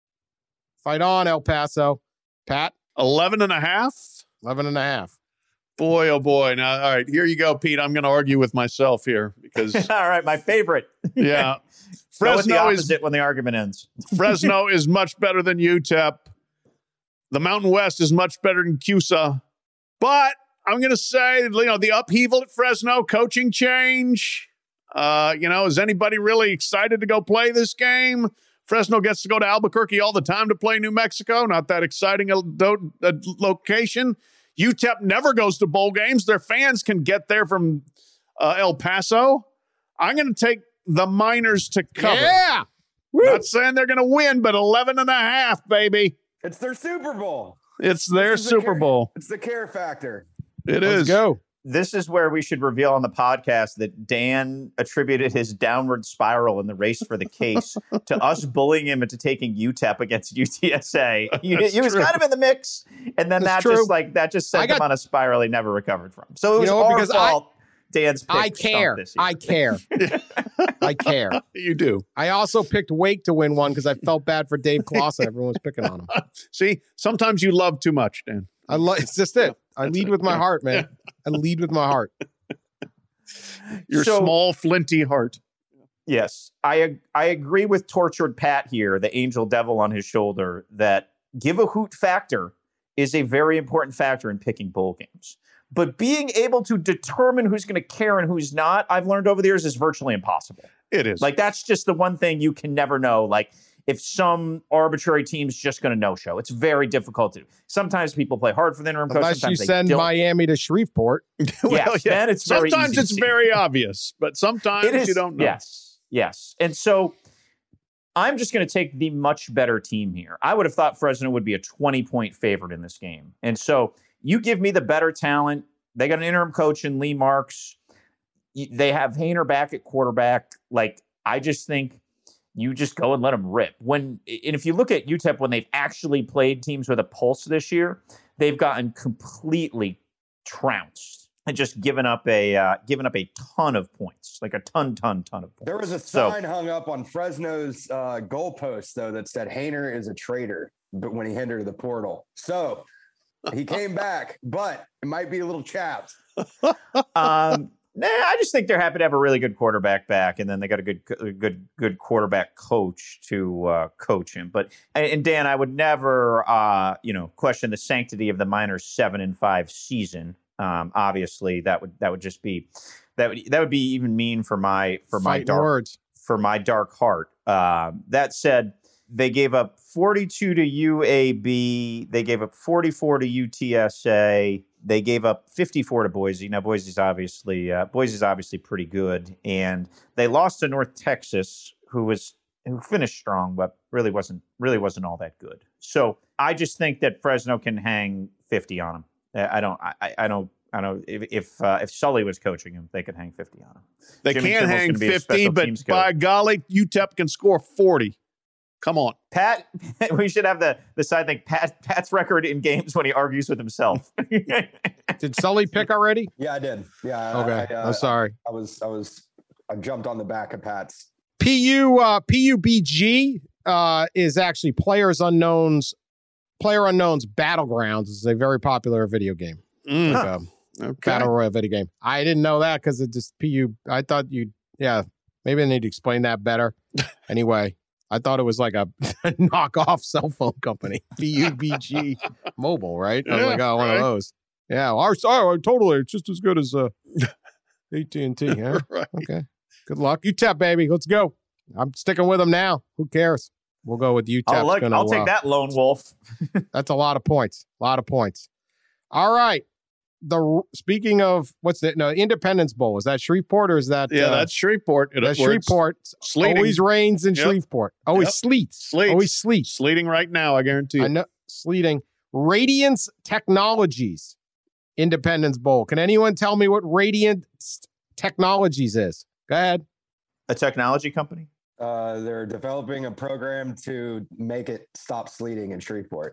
Fight on, El Paso. Pat? 11.5? 11.5. Boy, oh boy. Now, all right, here you go, Pete. I'm going to argue with myself here because. All right, my favorite. Yeah. Fresno is when the argument ends. Fresno is much better than UTEP. The Mountain West is much better than CUSA. But I'm going to say, the upheaval at Fresno, coaching change. Is anybody really excited to go play this game? Fresno gets to go to Albuquerque all the time to play New Mexico. Not that exciting a location. UTEP never goes to bowl games. Their fans can get there from El Paso. I'm going to take the Miners to cover. Yeah. Not saying they're going to win, but 11.5, baby. It's their Super Bowl. It's their Super Bowl. It's the care factor. Let's go. This is where we should reveal on the podcast that Dan attributed his downward spiral in the race for the case to us bullying him into taking UTEP against UTSA. He was kind of in the mix, and then that just sent him on a spiral he never recovered from. So it was our fault. Dan's pick I care. this year. I care. I care. You do. I also picked Wake to win one because I felt bad for Dave Clausen. Everyone was picking on him. See, sometimes you love too much, Dan. It's just it. I lead with my heart, man. I lead with my heart. Your small, flinty heart. Yes. I agree with Tortured Pat here, the angel devil on his shoulder, that give a hoot factor is a very important factor in picking bowl games. But being able to determine who's going to care and who's not, I've learned over the years, is virtually impossible. It is. That's just the one thing you can never know. If some arbitrary team's just going to no-show, it's very difficult to do. Sometimes people play hard for the interim coach. Unless you send Miami to Shreveport. Then it's very sometimes easy it's very obvious, but sometimes you don't know. Yes. And so I'm just going to take the much better team here. I would have thought Fresno would be a 20-point favorite in this game. And so you give me the better talent. They got an interim coach in Lee Marks. They have Hainer back at quarterback. I just think you just go and let them rip. And if you look at UTEP, when they've actually played teams with a pulse this year, they've gotten completely trounced and just given up a ton of points, like a ton of points. There was a sign hung up on Fresno's goalpost though that said Hainer is a traitor, but when he entered the portal, so he came back, but it might be a little chapped. I just think they're happy to have a really good quarterback back, and then they got a good quarterback coach to coach him. But and Dan, I would never question the sanctity of the Miners 7-5 season. Obviously, that would just be that would be even mean for my dark heart. That said, they gave up 42 to UAB. They gave up 44 to UTSA. They gave up 54 to Boise. Now Boise's obviously pretty good, and they lost to North Texas, who finished strong, but really wasn't all that good. So I just think that Fresno can hang 50 on them. I don't. If Sully was coaching him, they could hang 50 on him. They can't hang 50, but by golly, UTEP can score 40. Come on, Pat. We should have the side thing. Pat's record in games when he argues with himself. Did Sully pick already? Yeah, I did. Yeah. Okay. I'm sorry. I jumped on the back of Pat's. PUBG is actually Player Unknown's Battlegrounds. Is a very popular video game. Battle Royale video game. I didn't know that because it just I thought maybe I need to explain that better. Anyway. I thought it was like a knockoff cell phone company, PUBG Mobile, right? I was like, one of those. Yeah, totally. It's just as good as AT&T. Yeah, right. Okay. Good luck, UTEP, baby. Let's go. I'm sticking with them now. Who cares? We'll go with UTEP. I'll take that lone wolf. That's a lot of points. All right. Speaking of Independence Bowl, is that Shreveport or is that that's Shreveport. That's Shreveport. Sleeting. Always rains in Shreveport. Always sleets. Always sleets. Sleeting right now, I guarantee you. I know, sleeting. Radiance Technologies Independence Bowl. Can anyone tell me what Radiance Technologies is? Go ahead. A technology company? They're developing a program to make it stop sleeting in Shreveport.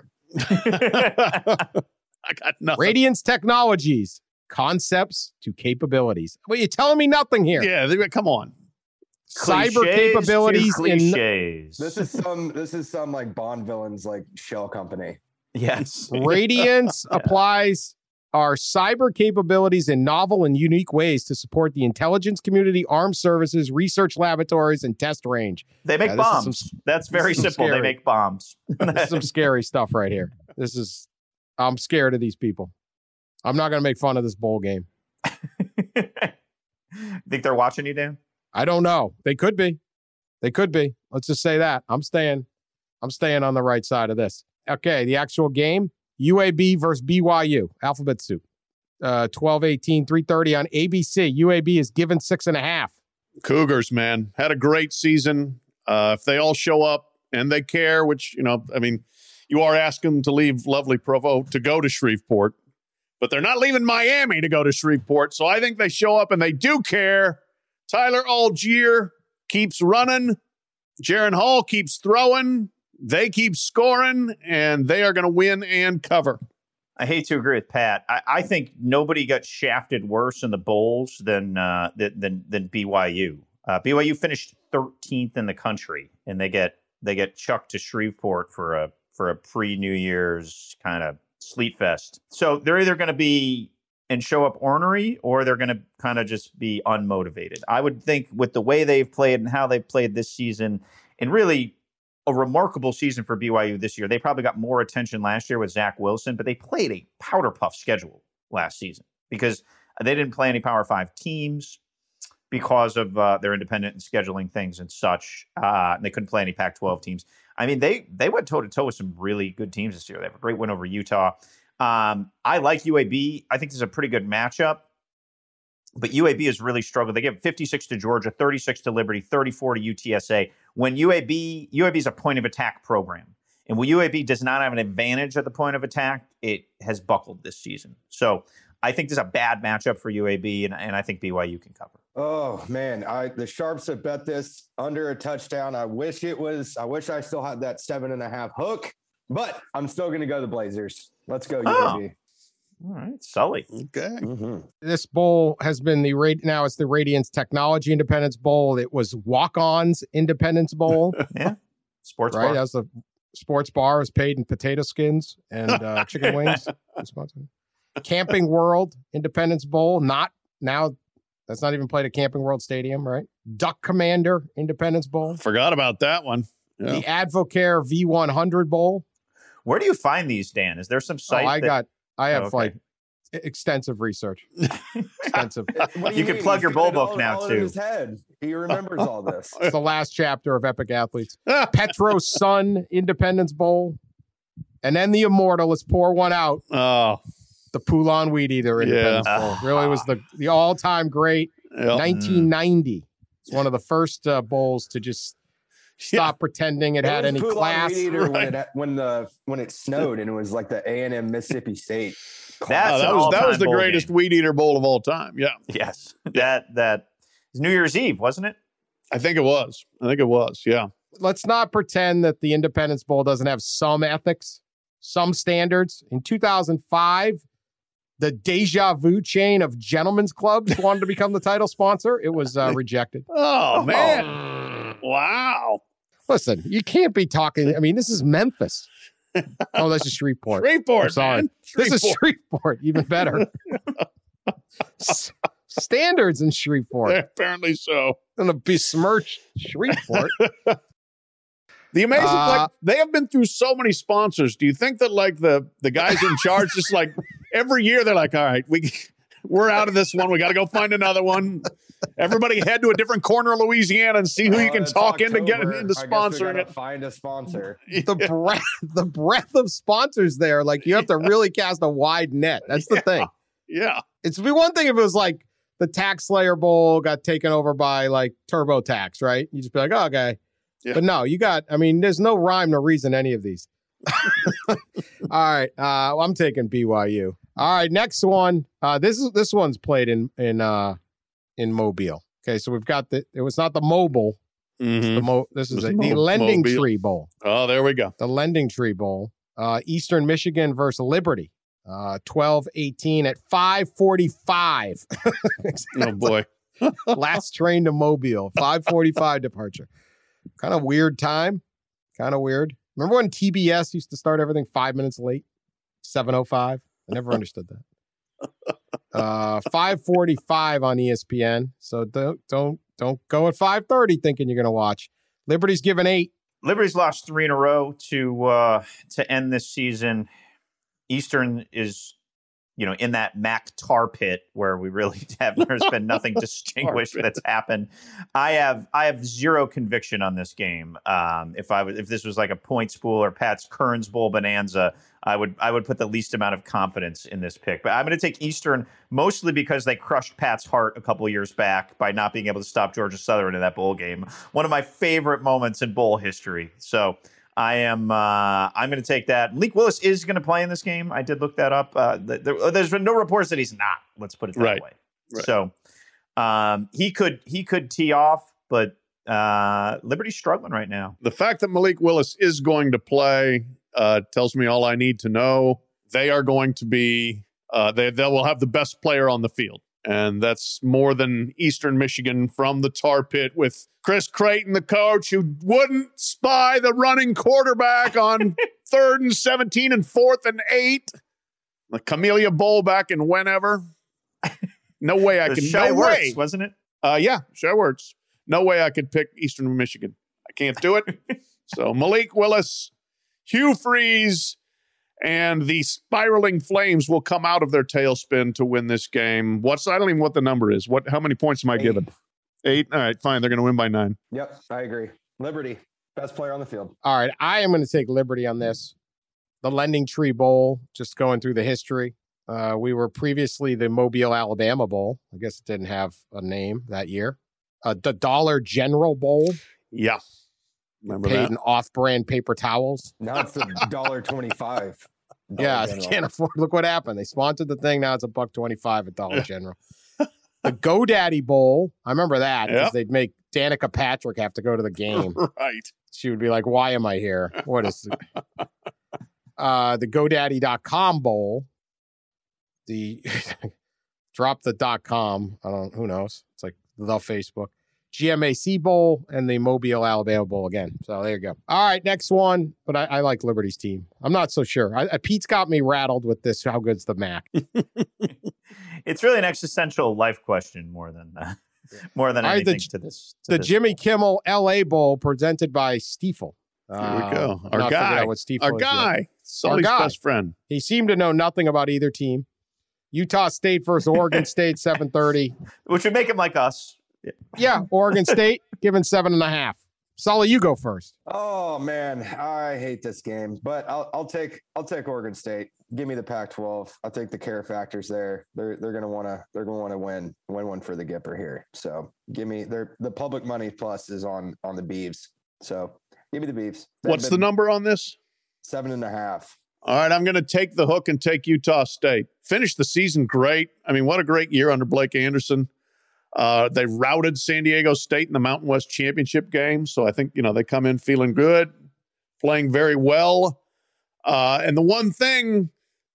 I got nothing. Radiance Technologies, concepts to capabilities. Well, you're telling me nothing here. Yeah, come on. Cyber capabilities. This is some like Bond villains like shell company. Yes. Radiance applies are cyber capabilities in novel and unique ways to support the intelligence community, armed services, research laboratories, and test range. They make bombs. That's very simple. They make bombs. This is some scary stuff right here. I'm scared of these people. I'm not going to make fun of this bowl game. Think they're watching you, Dan? I don't know. They could be. Let's just say that. I'm staying on the right side of this. Okay, the actual game, UAB versus BYU, alphabet soup. 12-18, 3:30 on ABC. UAB is given 6.5. Cougars, man, had a great season. If they all show up and they care, which, you are asking them to leave lovely Provo to go to Shreveport, but they're not leaving Miami to go to Shreveport. So I think they show up and they do care. Tyler Algier keeps running. Jaron Hall keeps throwing. They keep scoring, and they are going to win and cover. I hate to agree with Pat. I think nobody got shafted worse in the bowls than BYU. BYU finished 13th in the country, and they get chucked to Shreveport for a pre-New Year's kind of sleet fest. So they're either going to be and show up ornery, or they're going to kind of just be unmotivated. I would think with the way they've played and how they've played this season, and really a remarkable season for BYU this year. They probably got more attention last year with Zach Wilson, but they played a powder puff schedule last season because they didn't play any Power 5 teams because of their independent and scheduling things and such. They couldn't play any Pac-12 teams. I mean, they went toe-to-toe with some really good teams this year. They have a great win over Utah. I like UAB. I think this is a pretty good matchup, but UAB has really struggled. They give 56 to Georgia, 36 to Liberty, 34 to UTSA. When UAB is a point of attack program, and when UAB does not have an advantage at the point of attack, it has buckled this season. So I think this is a bad matchup for UAB, and I think BYU can cover. Oh man, the Sharps have bet this under a touchdown. I wish I still had that 7.5 hook, but I'm still going to go the Blazers. Let's go UAB. All right, Sully. Okay. Mm-hmm. This bowl has been now it's the Radiance Technology Independence Bowl. It was Walk-On's Independence Bowl. Yeah. Sports right? bar. That was the sports bar, was paid in potato skins and chicken wings. Camping World Independence Bowl. That's not even played at Camping World Stadium, right? Duck Commander Independence Bowl. Forgot about that one. Yeah. The Advocare V100 Bowl. Where do you find these, Dan? Is there some site? I have extensive research. Extensive. You can plug your bowl book now too. In his head. He remembers all this. It's the last chapter of Epic Athletes. Petro Sun Independence Bowl. And then the immortal, let's pour one out. Oh. The Poulon Weed Eater Independence Bowl. Really was the all-time great. 1990. It's one of the first bowls to just stop pretending it had any class. Weed Eater when it snowed, and it was like the A&M Mississippi State. That was the greatest Weed Eater bowl of all time. Yeah. Yes. That was New Year's Eve, wasn't it? I think it was. Yeah. Let's not pretend that the Independence Bowl doesn't have some ethics, some standards. In 2005, the Deja Vu chain of gentlemen's clubs wanted to become the title sponsor. It was rejected. Oh, man. Wow. Listen, you can't be talking. I mean, this is Memphis. Oh, this is Shreveport. I'm sorry. Man. This is Shreveport. Even better. Standards in Shreveport. Apparently so. Going to besmirch Shreveport. The amazing, they have been through so many sponsors. Do you think that the guys in charge just every year they're like, all right, we're out of this one. We got to go find another one. Everybody head to a different corner of Louisiana and see who you can talk into getting into sponsoring it. Find a sponsor. The breadth of sponsors there, you have to really cast a wide net. That's the thing. Yeah. It's be one thing if it was the Tax Slayer Bowl got taken over by TurboTax, right? You just be like, oh, okay. Yeah. But no, there's no rhyme, no reason, any of these. All right. I'm taking BYU. All right. Next one. This one's played in Mobile. Okay. So we've got it was not the Mobile. Mm-hmm. This is the Lending Mobile. Tree Bowl. Oh, there we go. The Lending Tree Bowl. Eastern Michigan versus Liberty. 12-18 at 5:45. Oh boy. Last train to Mobile. 5:45 departure. Kind of weird time. Kind of weird. Remember when TBS used to start everything 5 minutes late? 7:05? I never understood that. 5:45 on ESPN. So don't go at 5:30 thinking you're going to watch. Liberty's given 8. Liberty's lost 3 in a row to end this season. Eastern is, in that MAC tar pit where we really there's been nothing distinguished that's happened. I have zero conviction on this game. If this was like a points pool or Pat's Kearns Bowl bonanza, I would put the least amount of confidence in this pick. But I'm going to take Eastern mostly because they crushed Pat's heart a couple of years back by not being able to stop Georgia Southern in that bowl game. One of my favorite moments in bowl history. So I'm going to take that. Malik Willis is going to play in this game. I did look that up. There's been no reports that he's not. Let's put it that way. Right. So he could tee off, but Liberty's struggling right now. The fact that Malik Willis is going to play tells me all I need to know. They are going to be they will have the best player on the field. And that's more than Eastern Michigan from the tar pit with Chris Creighton, the coach, who wouldn't spy the running quarterback on 3rd and 17 and 4th and 8. The Camellia Bowl back in whenever. No way I can. Shy Works, wasn't it? Yeah, Shy Works. No way I could pick Eastern Michigan. I can't do it. So Malik Willis, Hugh Freeze, and the spiraling Flames will come out of their tailspin to win this game. I don't even know what the number is. How many points am I given? 8? All right, fine. They're going to win by 9. Yep, I agree. Liberty, best player on the field. All right, I am going to take Liberty on this. The Lending Tree Bowl, just going through the history. We were previously the Mobile, Alabama Bowl. I guess it didn't have a name that year. The Dollar General Bowl. Yeah. Remember paid that? in off-brand paper towels. Now it's the $1.25. Yeah, they can't afford. Look what happened. They sponsored the thing. Now it's $1.25 at Dollar General. The GoDaddy Bowl. I remember that because they'd make Danica Patrick have to go to the game. Right. She would be like, "Why am I here? What is it?" The GoDaddy.com Bowl. The drop the .com. Who knows? It's like the Facebook. GMAC Bowl and the Mobile, Alabama Bowl again. So there you go. All right, next one. But I like Liberty's team. I'm not so sure. Pete's got me rattled with this. How good's the MAC? It's really an existential life question more than anything to this. Jimmy Kimmel LA Bowl presented by Stiefel. Here we go. Our guy. Sully's best friend. He seemed to know nothing about either team. Utah State versus Oregon State, 7:30. Which would make him like us. Yeah, Oregon State given 7.5. Sully, you go first. Oh man, I hate this game, but I'll take Oregon State. Give me the Pac-12. I'll take the care factors there. They're gonna wanna win one for the Gipper here. So give me the public money plus is on the Beavs. So give me the Beavs. What's the number on this? 7.5. All right, I'm going to take the hook and take Utah State. Finished the season great. I mean, what a great year under Blake Anderson. They routed San Diego State in the Mountain West Championship game. So I think, they come in feeling good, playing very well. And the one thing,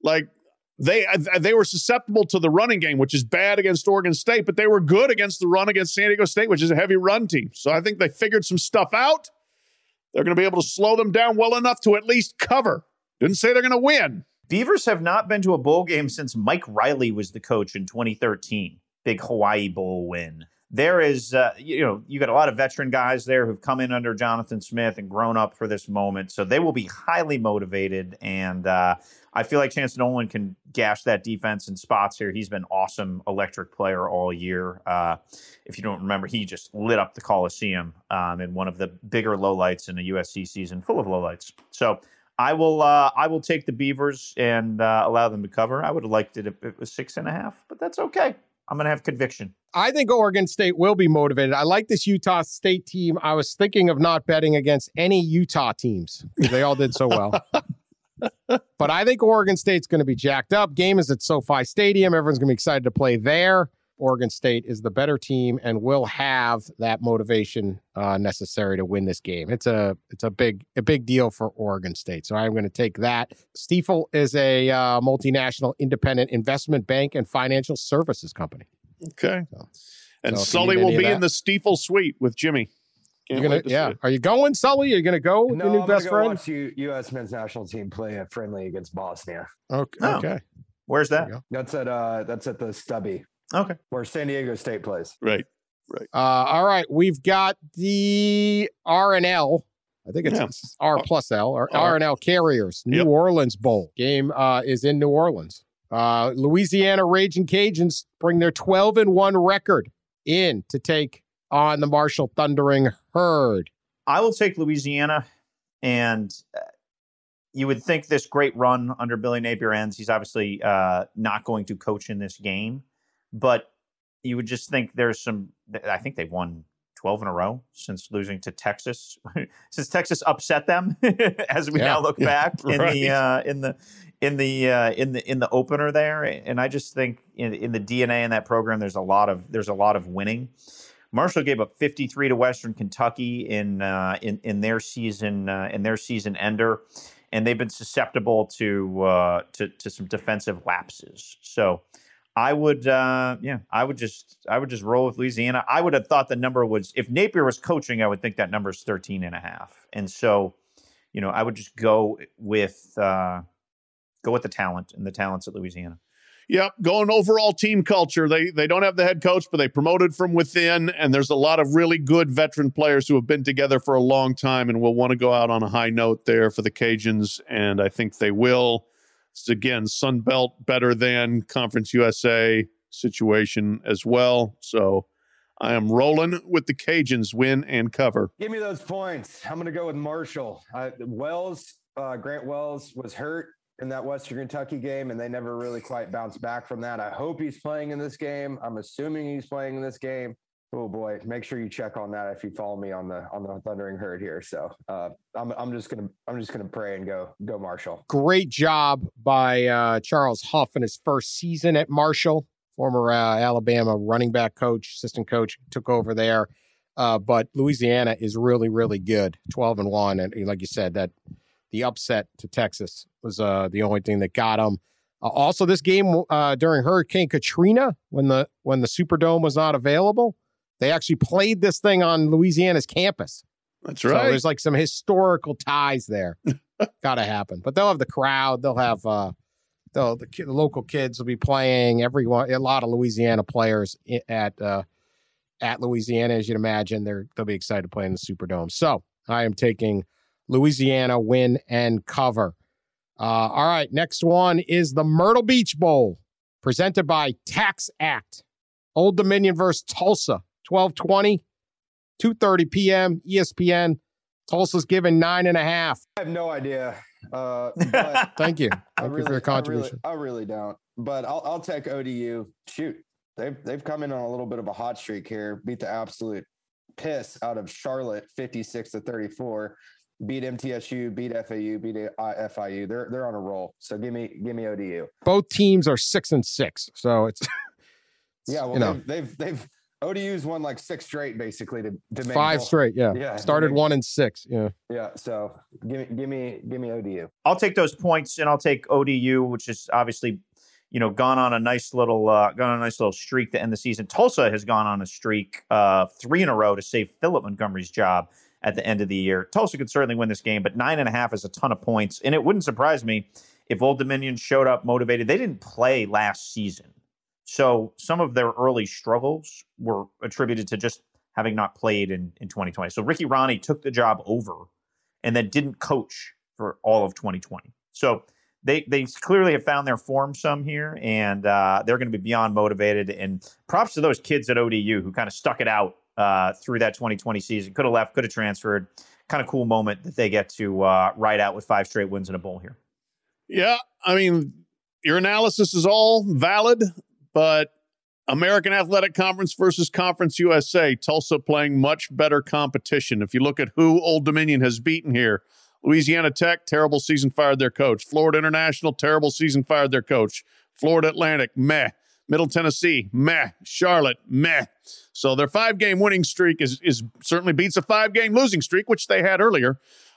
they were susceptible to the running game, which is bad against Oregon State, but they were good against the run against San Diego State, which is a heavy run team. So I think they figured some stuff out. They're going to be able to slow them down well enough to at least cover. Didn't say they're going to win. Beavers have not been to a bowl game since Mike Riley was the coach in 2013. Big Hawaii Bowl win. There is, you got a lot of veteran guys there who've come in under Jonathan Smith and grown up for this moment. So they will be highly motivated. And I feel like Chance Nolan can gash that defense in spots here. He's been awesome electric player all year. If you don't remember, he just lit up the Coliseum in one of the bigger lowlights in a USC season full of lowlights. So I will take the Beavers and allow them to cover. I would have liked it if it was 6.5, but that's okay. I'm going to have conviction. I think Oregon State will be motivated. I like this Utah State team. I was thinking of not betting against any Utah teams because they all did so well. But I think Oregon State's going to be jacked up. Game is at SoFi Stadium. Everyone's going to be excited to play there. Oregon State is the better team and will have that motivation necessary to win this game. It's a big deal for Oregon State. So I'm going to take that. Stiefel is a multinational independent investment bank and financial services company. Okay. And Sully will be in the Stiefel suite with Jimmy. Are you going, Sully? Are you going to go with your new best friend? Watch U.S. men's national team play a friendly against Bosnia. Okay. Where's that? That's at the Stubby. Okay. Where San Diego State plays. Right. All right. We've got the R&L. I think it's R plus L or R&L Carriers New Orleans Bowl game is in New Orleans. Louisiana Raging Cajuns bring their 12-1 record in to take on the Marshall Thundering Herd. I will take Louisiana, and you would think this great run under Billy Napier ends. He's obviously not going to coach in this game, but you would just think I think they've won 12 in a row since losing to Texas, since Texas upset them as we now look back in the opener there. And I just think in the DNA in that program, there's a lot of winning. Marshall gave up 53 to Western Kentucky in their season ender, and they've been susceptible to some defensive lapses. So I would just roll with Louisiana. I would have thought the number was, if Napier was coaching, I would think that number is 13.5. And so, I would just go with the talent, and the talents at Louisiana. Yep, going overall team culture. They don't have the head coach, but they promoted from within, and there's a lot of really good veteran players who have been together for a long time and will want to go out on a high note there for the Cajuns, and I think they will. It's, again, Sun Belt better than Conference USA situation as well. So I am rolling with the Cajuns, win and cover. Give me those points. I'm going to go with Marshall. Grant Wells was hurt in that Western Kentucky game, and they never really quite bounced back from that. I hope he's playing in this game. I'm assuming he's playing in this game. Oh boy, make sure you check on that if you follow me on the Thundering Herd here. So I'm just gonna pray and go Marshall. Great job by Charles Huff in his first season at Marshall. Former Alabama running back coach, assistant coach, took over there. But Louisiana is really, really good. 12-1, and like you said, that the upset to Texas was the only thing that got them. Also, this game during Hurricane Katrina, when the Superdome was not available, they actually played this thing on Louisiana's campus. That's right. So there's like some historical ties there. Got to happen. But they'll have the crowd. They'll have the local kids will be playing. Everyone, a lot of Louisiana players at Louisiana, as you'd imagine. They'll be excited to play in the Superdome. So I am taking Louisiana, win and cover. All right, next one is the Myrtle Beach Bowl, presented by Tax Act. Old Dominion versus Tulsa. 12:20, 2:30 p.m., ESPN. Tulsa's given 9.5. I have no idea. But Thank you. Thank you for your contribution. I really don't. But I'll take ODU. Shoot, they've come in on a little bit of a hot streak here. Beat the absolute piss out of Charlotte, 56-34. Beat MTSU, beat FAU, beat FIU. They're on a roll. So give me ODU. Both teams are 6-6. So it's yeah. Well, they've ODU's won like 6 straight, basically to make 5 straight. Yeah. Started 1-6. Yeah. Yeah. So give me ODU. I'll take those points, and I'll take ODU, which is obviously, gone on a nice little streak to end the season. Tulsa has gone on a streak 3 in a row to save Philip Montgomery's job at the end of the year. Tulsa could certainly win this game, but 9.5 is a ton of points, and it wouldn't surprise me if Old Dominion showed up motivated. They didn't play last season, so some of their early struggles were attributed to just having not played in 2020. So Ricky Ronnie took the job over and then didn't coach for all of 2020. So they clearly have found their form some here, and they're going to be beyond motivated. And props to those kids at ODU who kind of stuck it out through that 2020 season. Could have left, could have transferred. Kind of cool moment that they get to ride out with 5 straight wins in a bowl here. Yeah, I mean, your analysis is all valid, but American Athletic Conference versus Conference USA, Tulsa playing much better competition. If you look at who Old Dominion has beaten here, Louisiana Tech, terrible season, fired their coach. Florida International, terrible season, fired their coach. Florida Atlantic, meh. Middle Tennessee, meh. Charlotte, meh. So their 5-game winning streak is certainly beats a 5-game losing streak, which they had earlier.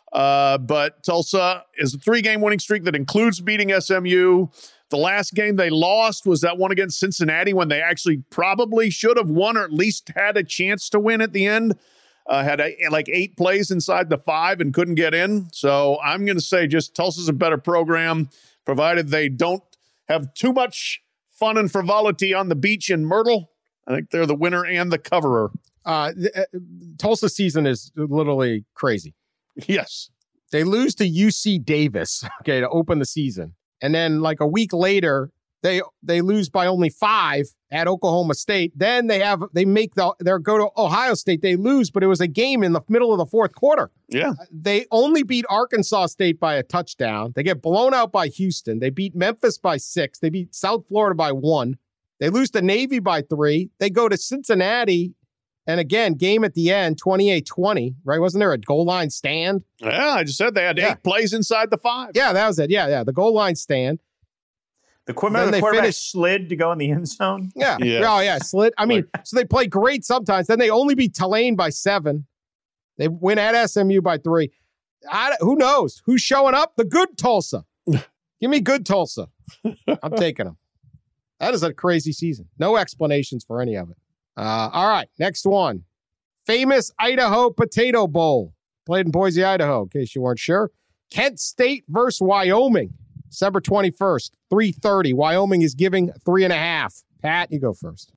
But Tulsa is a 3-game winning streak that includes beating SMU. The last game they lost was that one against Cincinnati, when they actually probably should have won, or at least had a chance to win at the end. Had like 8 plays inside the 5 and couldn't get in. So I'm going to say just Tulsa's a better program, provided they don't have too much fun and frivolity on the beach in Myrtle. I think they're the winner and the coverer. Tulsa season is literally crazy. Yes. They lose to UC Davis, okay, to open the season. And then like a week later, they lose by only 5 at Oklahoma State. Then they go to Ohio State. They lose, but it was a game in the middle of the fourth quarter. Yeah. They only beat Arkansas State by a touchdown. They get blown out by Houston. They beat Memphis by 6. They beat South Florida by 1. They lose to Navy by 3. They go to Cincinnati. And again, game at the end, 28-20, right? Wasn't there a goal line stand? Yeah, I just said they had 8 plays inside the 5. Yeah, that was it. Yeah. The goal line stand. The quarterback slid to go in the end zone? Yeah. Oh, yeah, slid. I mean, so they play great sometimes. Then they only beat Tulane by 7. They win at SMU by 3. Who knows? Who's showing up? The good Tulsa. Give me good Tulsa. I'm taking them. That is a crazy season. No explanations for any of it. All right, next one. Famous Idaho Potato Bowl. Played in Boise, Idaho, in case you weren't sure. Kent State versus Wyoming. December 21st, 3:30. Wyoming is giving 3.5. Pat, you go first.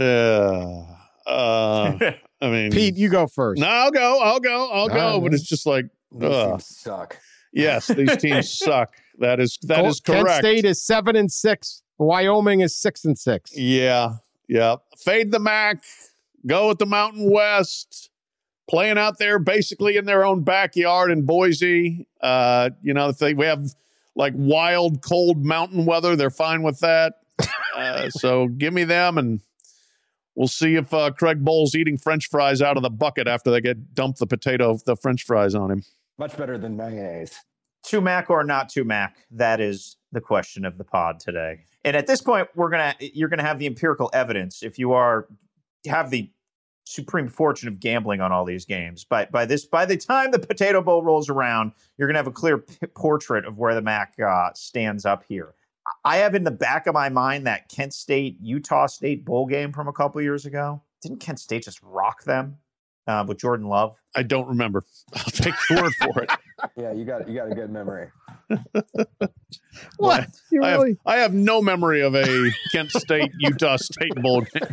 I mean, Pete, you go first. No, I'll go. But it's just like, These teams suck. Yes, these teams suck. That is correct. Kent State is 7-6. Wyoming is 6-6. Yeah. Fade the MAC. Go with the Mountain West. Playing out there basically in their own backyard in Boise. We have like wild, cold mountain weather. They're fine with that. So give me them, and we'll see if Craig Bowles eating French fries out of the bucket after they get dumped the French fries on him. Much better than mayonnaise. 2 MAC or not 2 MAC? That is the question of the pod today. And at this point, you're gonna have the empirical evidence. If you have the supreme fortune of gambling on all these games, by the time the Potato Bowl rolls around, you're gonna have a clear portrait of where the MAC stands up here. I have in the back of my mind that Kent State Utah State bowl game from a couple years ago. Didn't Kent State just rock them with Jordan Love? I don't remember. I'll take your word for it. Yeah, you got a good memory. What? I have no memory of a Kent State Utah State bowl game.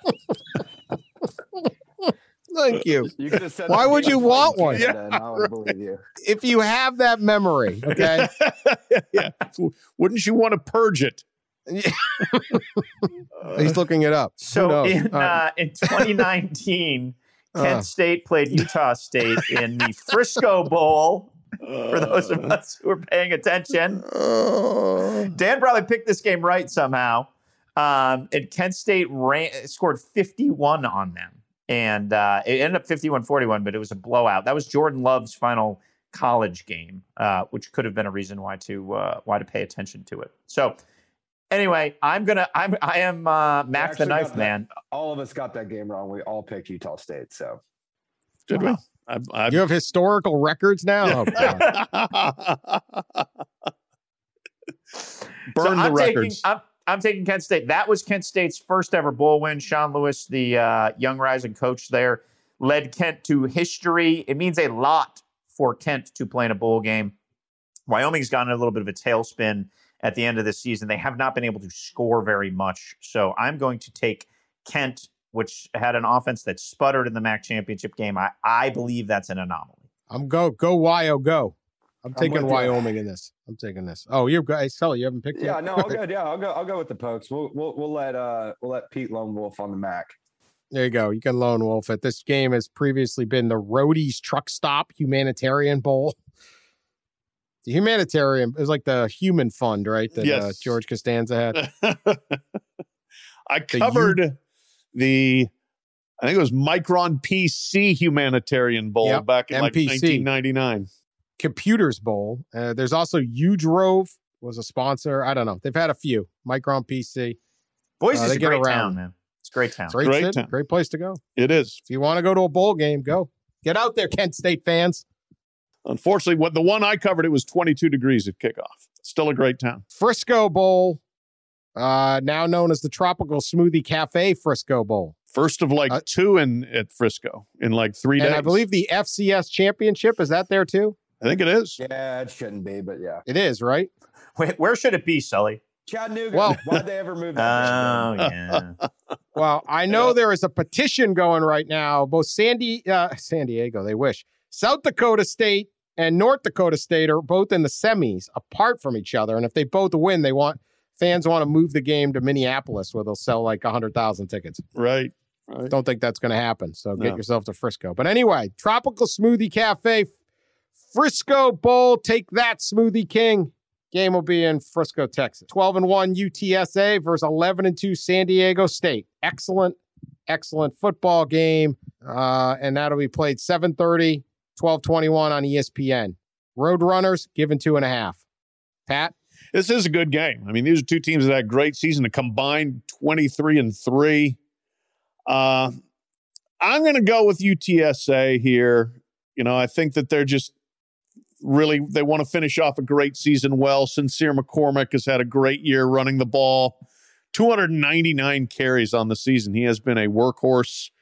Thank you. Why would you want one? Yeah, I would believe you. If you have that memory, okay? Yeah. Wouldn't you want to purge it? He's looking it up. So in 2019, Kent State played Utah State in the Frisco Bowl. For those of us who are paying attention, Dan probably picked this game right somehow. And Kent State scored 51 on them. And it ended up 51-41, but it was a blowout. That was Jordan Love's final college game, which could have been a reason why to pay attention to it. So anyway, I am Mac the Knife Man. All of us got that game wrong. We all picked Utah State. So did we? You have historical records now? Burn the records. I'm taking Kent State. That was Kent State's first ever bowl win. Sean Lewis, the young rising coach there, led Kent to history. It means a lot for Kent to play in a bowl game. Wyoming's gotten a little bit of a tailspin at the end of the season. They have not been able to score very much. So I'm going to take Kent, which had an offense that sputtered in the MAC championship game. I believe that's an anomaly. Go Wyo, go. I'm taking Wyoming in this. I'm taking this. Oh, you guys, Sully, you haven't picked yet? Yeah, no, I'll go. Yeah, I'll go with the Pokes. We'll let Pete Lone Wolf on the MAC. There you go. You can lone wolf it. This game has previously been the Roadies Truck Stop Humanitarian Bowl. The humanitarian is like the human fund, right? That yes. George Costanza had. I covered I think it was Micron PC Humanitarian Bowl back in MPC. Like 1999. Computers Bowl. There's also U-Drove was a sponsor. I don't know. They've had a few. Micron PC. Boise's a great town, man. It's a great town. Great town. Great place to go. It is. If you want to go to a bowl game, go. Get out there, Kent State fans. Unfortunately, the one I covered, it was 22 degrees at kickoff. Still a great town. Frisco Bowl, now known as the Tropical Smoothie Cafe Frisco Bowl. First of like two at Frisco in like 3 days. And I believe the FCS championship, is that there too? I think it is. Yeah, it shouldn't be, but yeah. It is, right? Wait, where should it be, Sully? Chattanooga. Well- Why'd they ever move that? yeah. Well, I know there is a petition going right now. Both San Diego, they wish. South Dakota State and North Dakota State are both in the semis apart from each other. And if they both win, fans want to move the game to Minneapolis where they'll sell like 100,000 tickets. Right. Don't think that's going to happen. So get yourself to Frisco. But anyway, Tropical Smoothie Cafe, Frisco Bowl. Take that, Smoothie King. Game will be in Frisco, Texas. 12-1 UTSA versus 11-2 San Diego State. Excellent football game. And that'll be played 7:30, 12:21 on ESPN. Roadrunners given 2.5. Pat? This is a good game. I mean, these are two teams that had a great season, a combined 23-3. I'm going to go with UTSA here. You know, I think that they're just really, they want to finish off a great season well. Sincere McCormick has had a great year running the ball. 299 carries on the season. He has been a workhorse.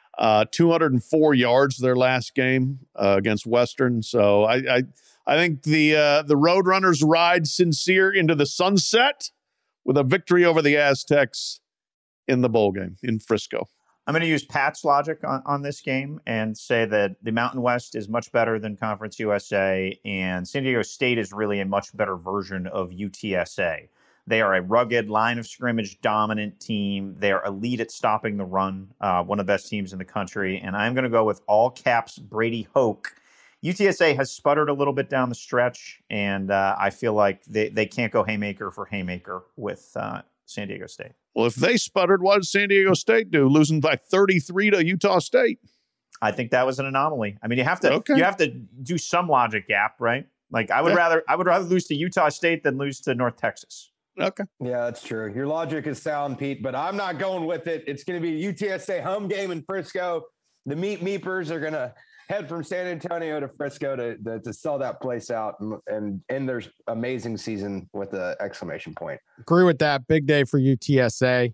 204 yards their last game against Western. So I think the Roadrunners ride Sincere into the sunset with a victory over the Aztecs in the bowl game in Frisco. I'm going to use Pat's logic on this game and say that the Mountain West is much better than Conference USA, and San Diego State is really a much better version of UTSA. They are a rugged, line of scrimmage dominant team. They're elite at stopping the run, one of the best teams in the country. And I'm going to go with all caps Brady Hoke. UTSA has sputtered a little bit down the stretch, and I feel like they can't go haymaker for haymaker with San Diego State. Well, if they sputtered, what did San Diego State do? Losing by 33 to Utah State. I think that was an anomaly. I mean, you have to do some logic gap, right? Like I would rather lose to Utah State than lose to North Texas. Okay. Yeah, that's true. Your logic is sound, Pete, but I'm not going with it. It's going to be UTSA home game in Frisco. The Meepers are going to head from San Antonio to Frisco to sell that place out and end their amazing season with an exclamation point. Agree with that. Big day for UTSA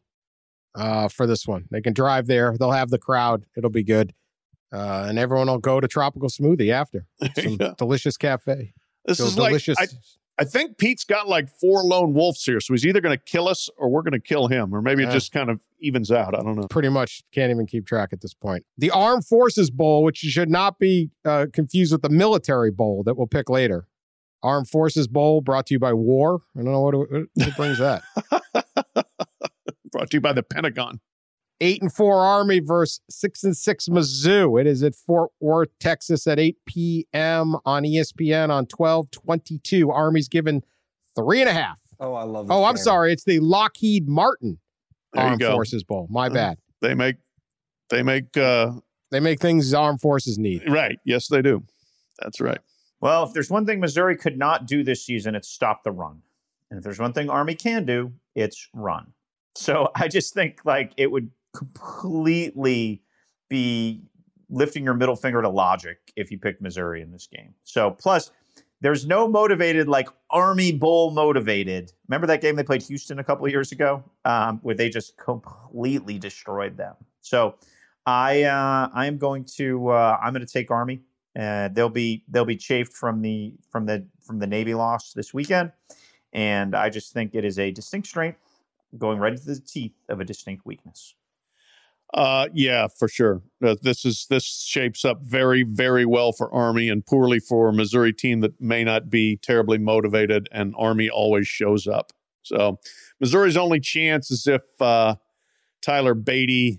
for this one. They can drive there. They'll have the crowd. It'll be good. And everyone will go to Tropical Smoothie after. Some delicious cafe. This is delicious. I think Pete's got like 4 lone wolves here. So he's either going to kill us or we're going to kill him. Or maybe it just kind of evens out. I don't know. Pretty much can't even keep track at this point. The Armed Forces Bowl, which should not be confused with the Military Bowl that we'll pick later. Armed Forces Bowl brought to you by War. I don't know what brings that. Brought to you by the Pentagon. 8-4 Army versus 6-6 Mizzou. It is at Fort Worth, Texas at 8 p.m. on ESPN on 12/22. Army's given 3.5. Oh, I love this Oh, I'm game. sorry. It's the Lockheed Martin Armed go. Forces Bowl. My bad. They make They make things armed forces need. right. Yes, they do. That's right. Well, if there's one thing Missouri could not do this season, it's stop the run. And if there's one thing Army can do, it's run. So I just think like it would completely be lifting your middle finger to logic if you picked Missouri in this game. So plus there's no motivated like Army Bowl motivated. Remember that game they played Houston a couple of years ago where they just completely destroyed them. So I am going to take Army. They'll be chafed from the Navy loss this weekend, and I just think it is a distinct strength going right into the teeth of a distinct weakness. Yeah, for sure. This shapes up very, very well for Army and poorly for a Missouri team that may not be terribly motivated, and Army always shows up. So Missouri's only chance is if Tyler Beatty.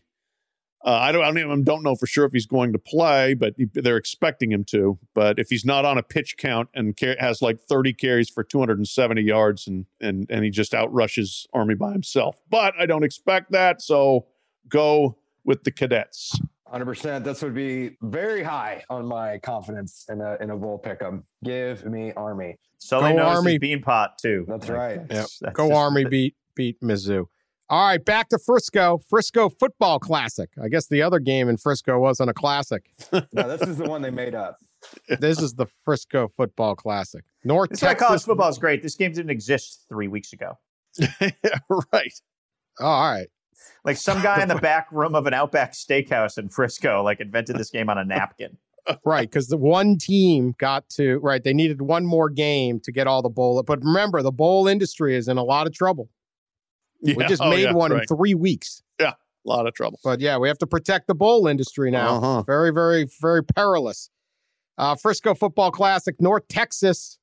I don't know for sure if he's going to play, but they're expecting him to. But if he's not on a pitch count and has like 30 carries for 270 yards and he just outrushes Army by himself. But I don't expect that, so go with the Cadets. 100%. This would be very high on my confidence in a bowl pick'em. Give me Army. Sully Go knows Army. his bean pot too. That's right. Yep. Go Army beat Mizzou. All right, back to Frisco. Frisco Football Classic. I guess the other game in Frisco wasn't a classic. No, this is the one they made up. This is the Frisco Football Classic. North That's why Texas. college football is great. This game didn't exist 3 weeks ago. Yeah, right. Oh, all right. Like some guy in the back room of an Outback Steakhouse in Frisco, like invented this game on a napkin. Right, because the one team got to, right, they needed one more game to get all the bowl. But remember, the bowl industry is in a lot of trouble. Yeah. We just made one in 3 weeks. Yeah, a lot of trouble. But yeah, we have to protect the bowl industry now. Very, very, very perilous. Frisco Football Classic, North Texas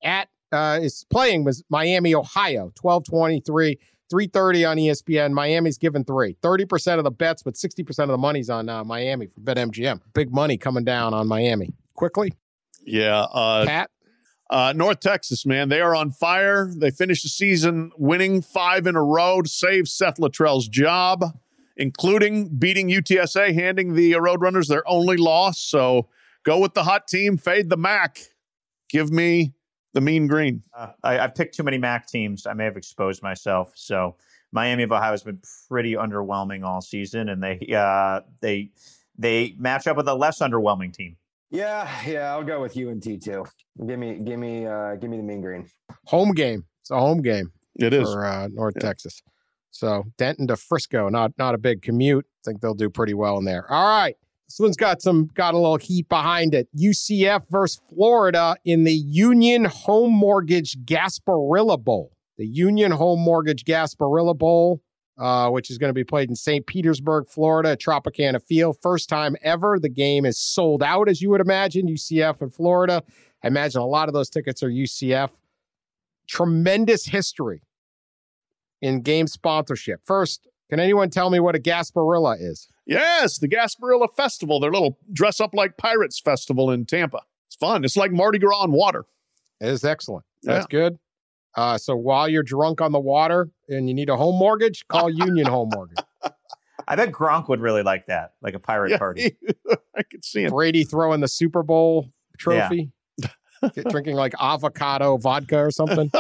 is playing with Miami, Ohio, 12:23, 3:30 on ESPN. Miami's given 3. 30% of the bets, but 60% of the money's on Miami for BetMGM. Big money coming down on Miami. Quickly. Yeah. Pat? North Texas, man, they are on fire. They finished the season winning 5 in a row to save Seth Luttrell's job, including beating UTSA, handing the Roadrunners their only loss. So go with the hot team, fade the MAC. Give me the Mean Green. I've picked too many MAC teams. I may have exposed myself. So Miami of Ohio has been pretty underwhelming all season, and they match up with a less underwhelming team. Yeah, I'll go with UNT too. Give me the Mean Green. Home game. It's a home game. It is for North Texas. So Denton to Frisco, not a big commute. I think they'll do pretty well in there. All right. This one's got a little heat behind it. UCF versus Florida in the Union Home Mortgage Gasparilla Bowl. The Union Home Mortgage Gasparilla Bowl, which is going to be played in St. Petersburg, Florida, at Tropicana Field. First time ever. The game is sold out, as you would imagine, UCF and Florida. I imagine a lot of those tickets are UCF. Tremendous history in game sponsorship. First, can anyone tell me what a Gasparilla is? Yes, the Gasparilla Festival, their little dress-up-like-pirates festival in Tampa. It's fun. It's like Mardi Gras on water. It is excellent. That's good. So while you're drunk on the water and you need a home mortgage, call Union Home Mortgage. I bet Gronk would really like that, like a pirate party. I could see him. Brady throwing the Super Bowl trophy, drinking like avocado vodka or something.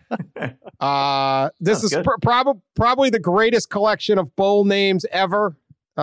This is probably the greatest collection of bowl names ever.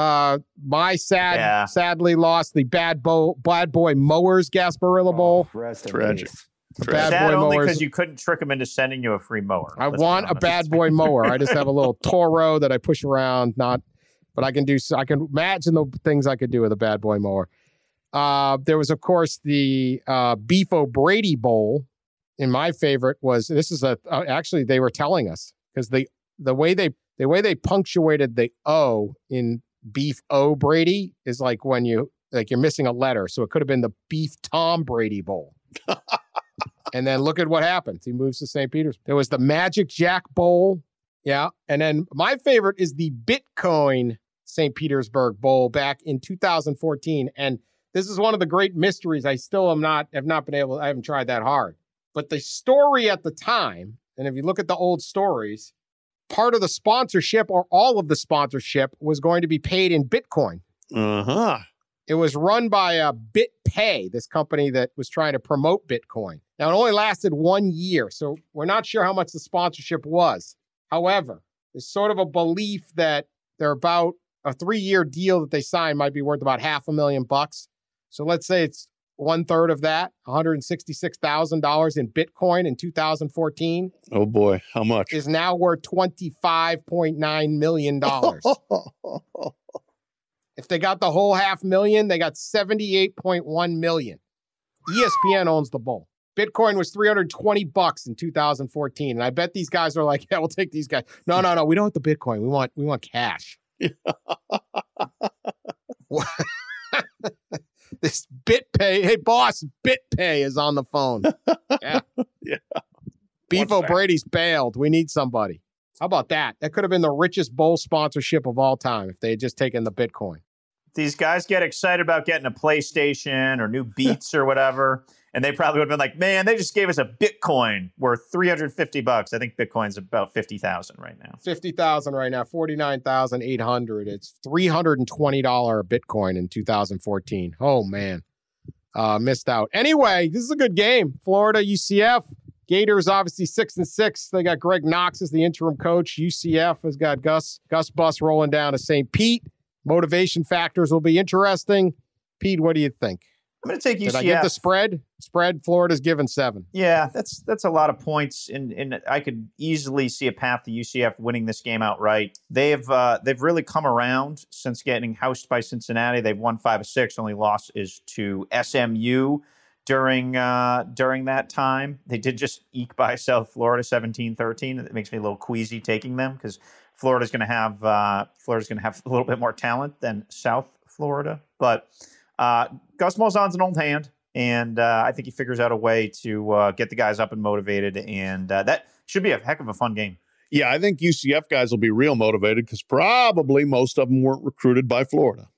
Sadly lost the Bad Boy Mowers Gasparilla Bowl. Tragic. Sad only because you couldn't trick them into sending you a free mower. I want a Bad Boy mower. I just have a little Toro that I push around. But I can imagine the things I could do with a Bad Boy mower. There was, of course, the Beef O'Brady Bowl. And my favorite was actually they were telling us because the way they punctuated the O in Beef O'Brady is like when you're missing a letter. So it could have been the Beef Tom Brady Bowl. And then look at what happens. He moves to St. Peter's. There was the Magic Jack Bowl. Yeah. And then my favorite is the Bitcoin St. Petersburg Bowl back in 2014. And this is one of the great mysteries. I still I haven't tried that hard. But the story at the time, and if you look at the old stories, part of the sponsorship or all of the sponsorship was going to be paid in Bitcoin. It was run by BitPay, this company that was trying to promote Bitcoin. Now, it only lasted 1 year, so we're not sure how much the sponsorship was. However, there's sort of a belief that they're about a 3-year deal that they signed might be worth about $500,000. So let's say it's 1/3 of that, $166,000 in Bitcoin in 2014. Oh boy, how much? Is now worth $25.9 million. If they got the whole $500,000, they got $78.1 million. ESPN owns the bowl. Bitcoin was $320 in 2014. And I bet these guys are like, yeah, we'll take these guys. No, we don't want the Bitcoin. We want cash. This BitPay. Hey, boss, BitPay is on the phone. Yeah. Beef O'Brady's bailed. We need somebody. How about that? That could have been the richest bowl sponsorship of all time if they had just taken the Bitcoin. These guys get excited about getting a PlayStation or new Beats or whatever, and they probably would have been like, man, they just gave us a Bitcoin worth $350. I think Bitcoin's about 50,000 right now. 50,000 right now, 49,800. It's $320 Bitcoin in 2014. Oh, man. Missed out. Anyway, this is a good game. Florida, UCF. Gators obviously 6-6. They got Greg Knox as the interim coach. UCF has got Gus Bus rolling down to St. Pete. Motivation factors will be interesting. Pete, what do you think? I'm going to take UCF. Did I give the spread? Spread, Florida's given 7. Yeah, that's a lot of points, and I could easily see a path to UCF winning this game outright. They've really come around since getting housed by Cincinnati. They've won 5 of 6. Only loss is to SMU during that time. They did just eke by South Florida 17-13. It makes me a little queasy taking them because Florida's going to have a little bit more talent than South Florida, but. Gus Malzahn's an old hand, and I think he figures out a way to get the guys up and motivated, and that should be a heck of a fun game. Yeah, I think UCF guys will be real motivated because probably most of them weren't recruited by Florida.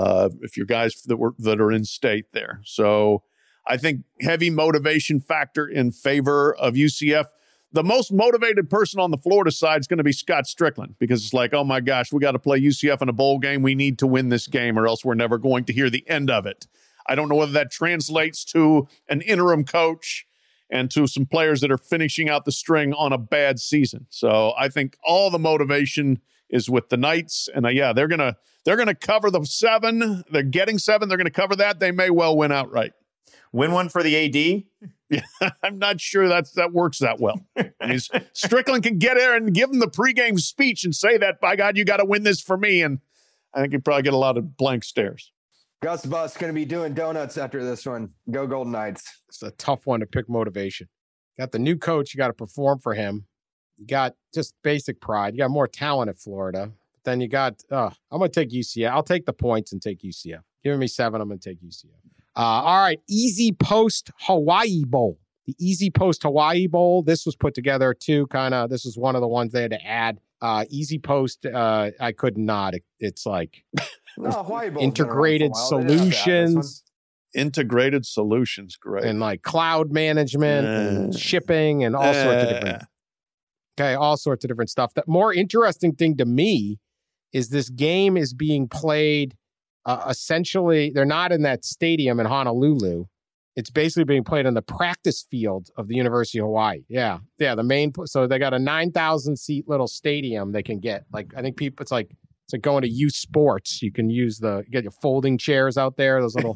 If you're guys that are in state there, so I think heavy motivation factor in favor of UCF. The most motivated person on the Florida side is going to be Scott Strickland because it's like, oh my gosh, we got to play UCF in a bowl game. We need to win this game or else we're never going to hear the end of it. I don't know whether that translates to an interim coach and to some players that are finishing out the string on a bad season. So I think all the motivation is with the Knights. And they're going to cover the 7. They're getting 7. They're going to cover that. They may well win outright. Win one for the AD? Yeah, I'm not sure that works that well. Strickland can get there and give him the pregame speech and say that, by God, you got to win this for me. And I think he'd probably get a lot of blank stares. Gus Bus going to be doing donuts after this one. Go Golden Knights. It's a tough one to pick motivation. Got the new coach. You got to perform for him. You got just basic pride. You got more talent at Florida. But then you got, I'm going to take UCF. I'll take the points and take UCF. Giving me 7, I'm going to take UCF. All right, Easy Post Hawaii Bowl. The Easy Post Hawaii Bowl. This was put together too, this is one of the ones they had to add. Easy Post, I could not. It's like Hawaii Bowl integrated solutions. Integrated solutions, great. And like cloud management and shipping and all sorts of different. Okay, all sorts of different stuff. The more interesting thing to me is this game is being played. Essentially, they're not in that stadium in Honolulu. It's basically being played in the practice field of the University of Hawaii. Yeah, the main. So they got a 9,000 seat little stadium they can get. Like I think people, it's like going to youth sports. You can use you get your folding chairs out there. Those little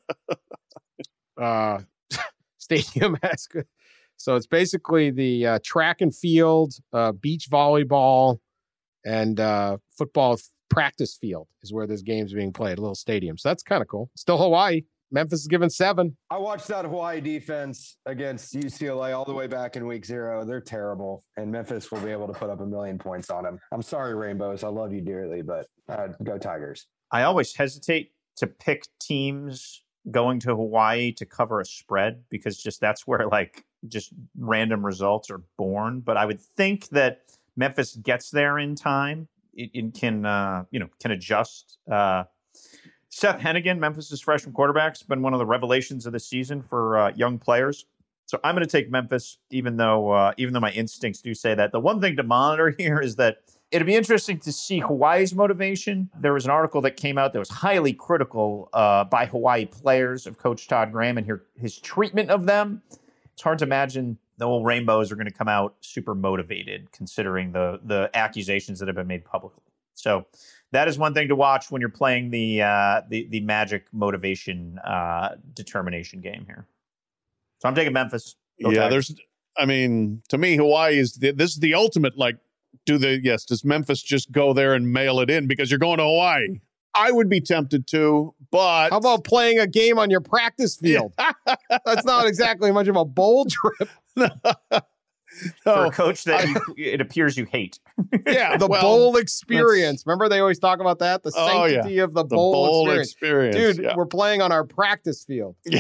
stadium has good. So it's basically the track and field, beach volleyball, and football. Practice field is where this game's being played, a little stadium. So that's kind of cool. Still Hawaii. Memphis is given 7. I watched that Hawaii defense against UCLA all the way back in week 0. They're terrible, and Memphis will be able to put up 1,000,000 points on them. I'm sorry, Rainbows. I love you dearly, but go Tigers. I always hesitate to pick teams going to Hawaii to cover a spread because that's where just random results are born. But I would think that Memphis gets there in time. It can adjust. Seth Hennigan, Memphis' freshman quarterback, has been one of the revelations of the season for young players. So I'm going to take Memphis, even though my instincts do say that. The one thing to monitor here is that it'd be interesting to see Hawaii's motivation. There was an article that came out that was highly critical by Hawaii players of Coach Todd Graham and his treatment of them. It's hard to imagine the old Rainbows are going to come out super motivated considering the accusations that have been made publicly. So that is one thing to watch when you're playing the Magic motivation determination game here. So I'm taking Memphis. To me, Hawaii is this is the ultimate, does Memphis just go there and mail it in because you're going to Hawaii? I would be tempted to, but... How about playing a game on your practice field? That's not exactly much of a bowl trip. For a coach that it appears you hate. Yeah, the bowl experience. Remember they always talk about that? The sanctity of the bowl experience. Dude, we're playing on our practice field. Yeah.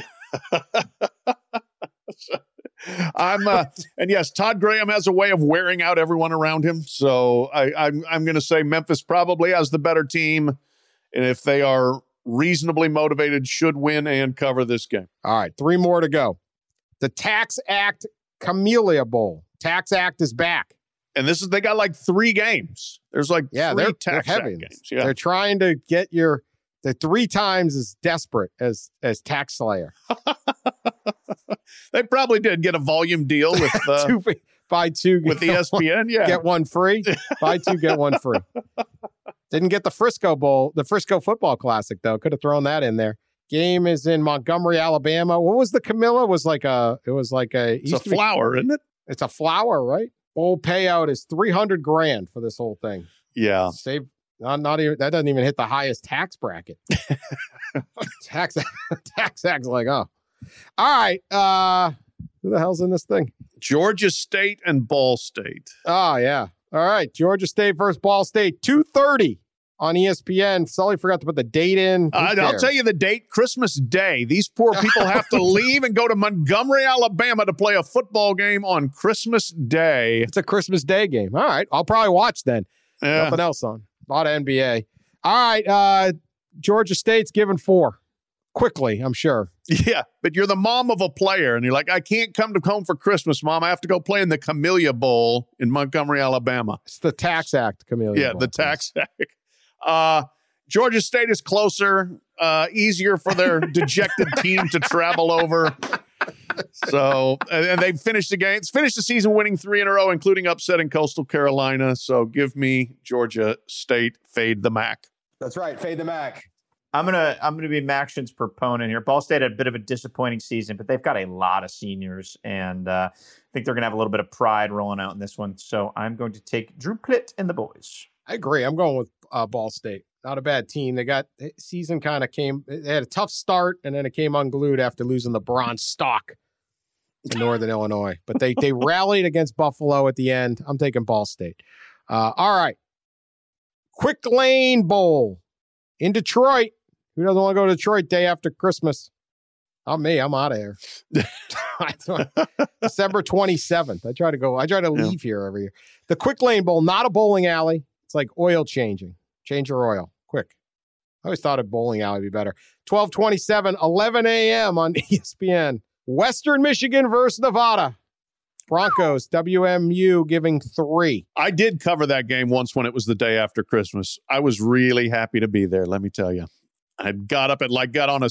And yes, Todd Graham has a way of wearing out everyone around him. So I'm going to say Memphis probably has the better team. And if they are reasonably motivated, should win and cover this game. All right, 3 more to go. The Tax Act Camellia Bowl. Tax Act is back. And they got 3 games. There's 3 Tax Act games. Yeah. They're trying to get the 3 times as desperate as Tax Slayer. They probably did get a volume deal with buy 2 with ESPN. Get 1 free. Buy 2 get 1 free. Didn't get the Frisco Bowl, the Frisco Football Classic though. Could have thrown that in there. Game is in Montgomery, Alabama. What was the Camilla? It was like a. It's a flower, isn't it? It's a flower, right? Bowl payout is $300,000 for this whole thing. Yeah. Save not even that doesn't even hit the highest tax bracket. tax act's like, oh. All right. Who the hell's in this thing? Georgia State and Ball State. Oh, yeah. All right. Georgia State versus Ball State, 2:30 on ESPN. Sully forgot to put the date in. I'll tell you the date, Christmas Day. These poor people have to leave and go to Montgomery, Alabama to play a football game on Christmas Day. It's a Christmas Day game. All right. I'll probably watch then. Yeah. Nothing else on. A lot of NBA. All right. Georgia State's given 4. Quickly, I'm sure. Yeah, but you're the mom of a player, and you're like, I can't come home for Christmas, Mom. I have to go play in the Camellia Bowl in Montgomery, Alabama. It's the Tax Act, Camellia Yeah, Bowl, the Tax Act. Georgia State is closer, easier for their dejected team to travel over. So, and they finished the game, finished the season winning 3 in a row, including upsetting Coastal Carolina. So give me Georgia State, fade the MAC. That's right, fade the MAC. I'm gonna be Maction's proponent here. Ball State had a bit of a disappointing season, but they've got a lot of seniors, and I think they're gonna have a little bit of pride rolling out in this one. So I'm going to take Drew Plitt and the boys. I agree. I'm going with Ball State. Not a bad team. They got season kind of came. They had a tough start, and then it came unglued after losing the Bronze Stalk in Northern Illinois. But they rallied against Buffalo at the end. I'm taking Ball State. All right, Quick Lane Bowl in Detroit. Who doesn't want to go to Detroit day after Christmas? Not me. I'm out of here. December 27th. I try to leave here every year. The Quick Lane Bowl, not a bowling alley. It's like oil changing. Change your oil. Quick. I always thought a bowling alley would be better. 12:27, 11 a.m. on ESPN. Western Michigan versus Nevada. Broncos, WMU giving 3. I did cover that game once when it was the day after Christmas. I was really happy to be there, let me tell you. I got up at I got up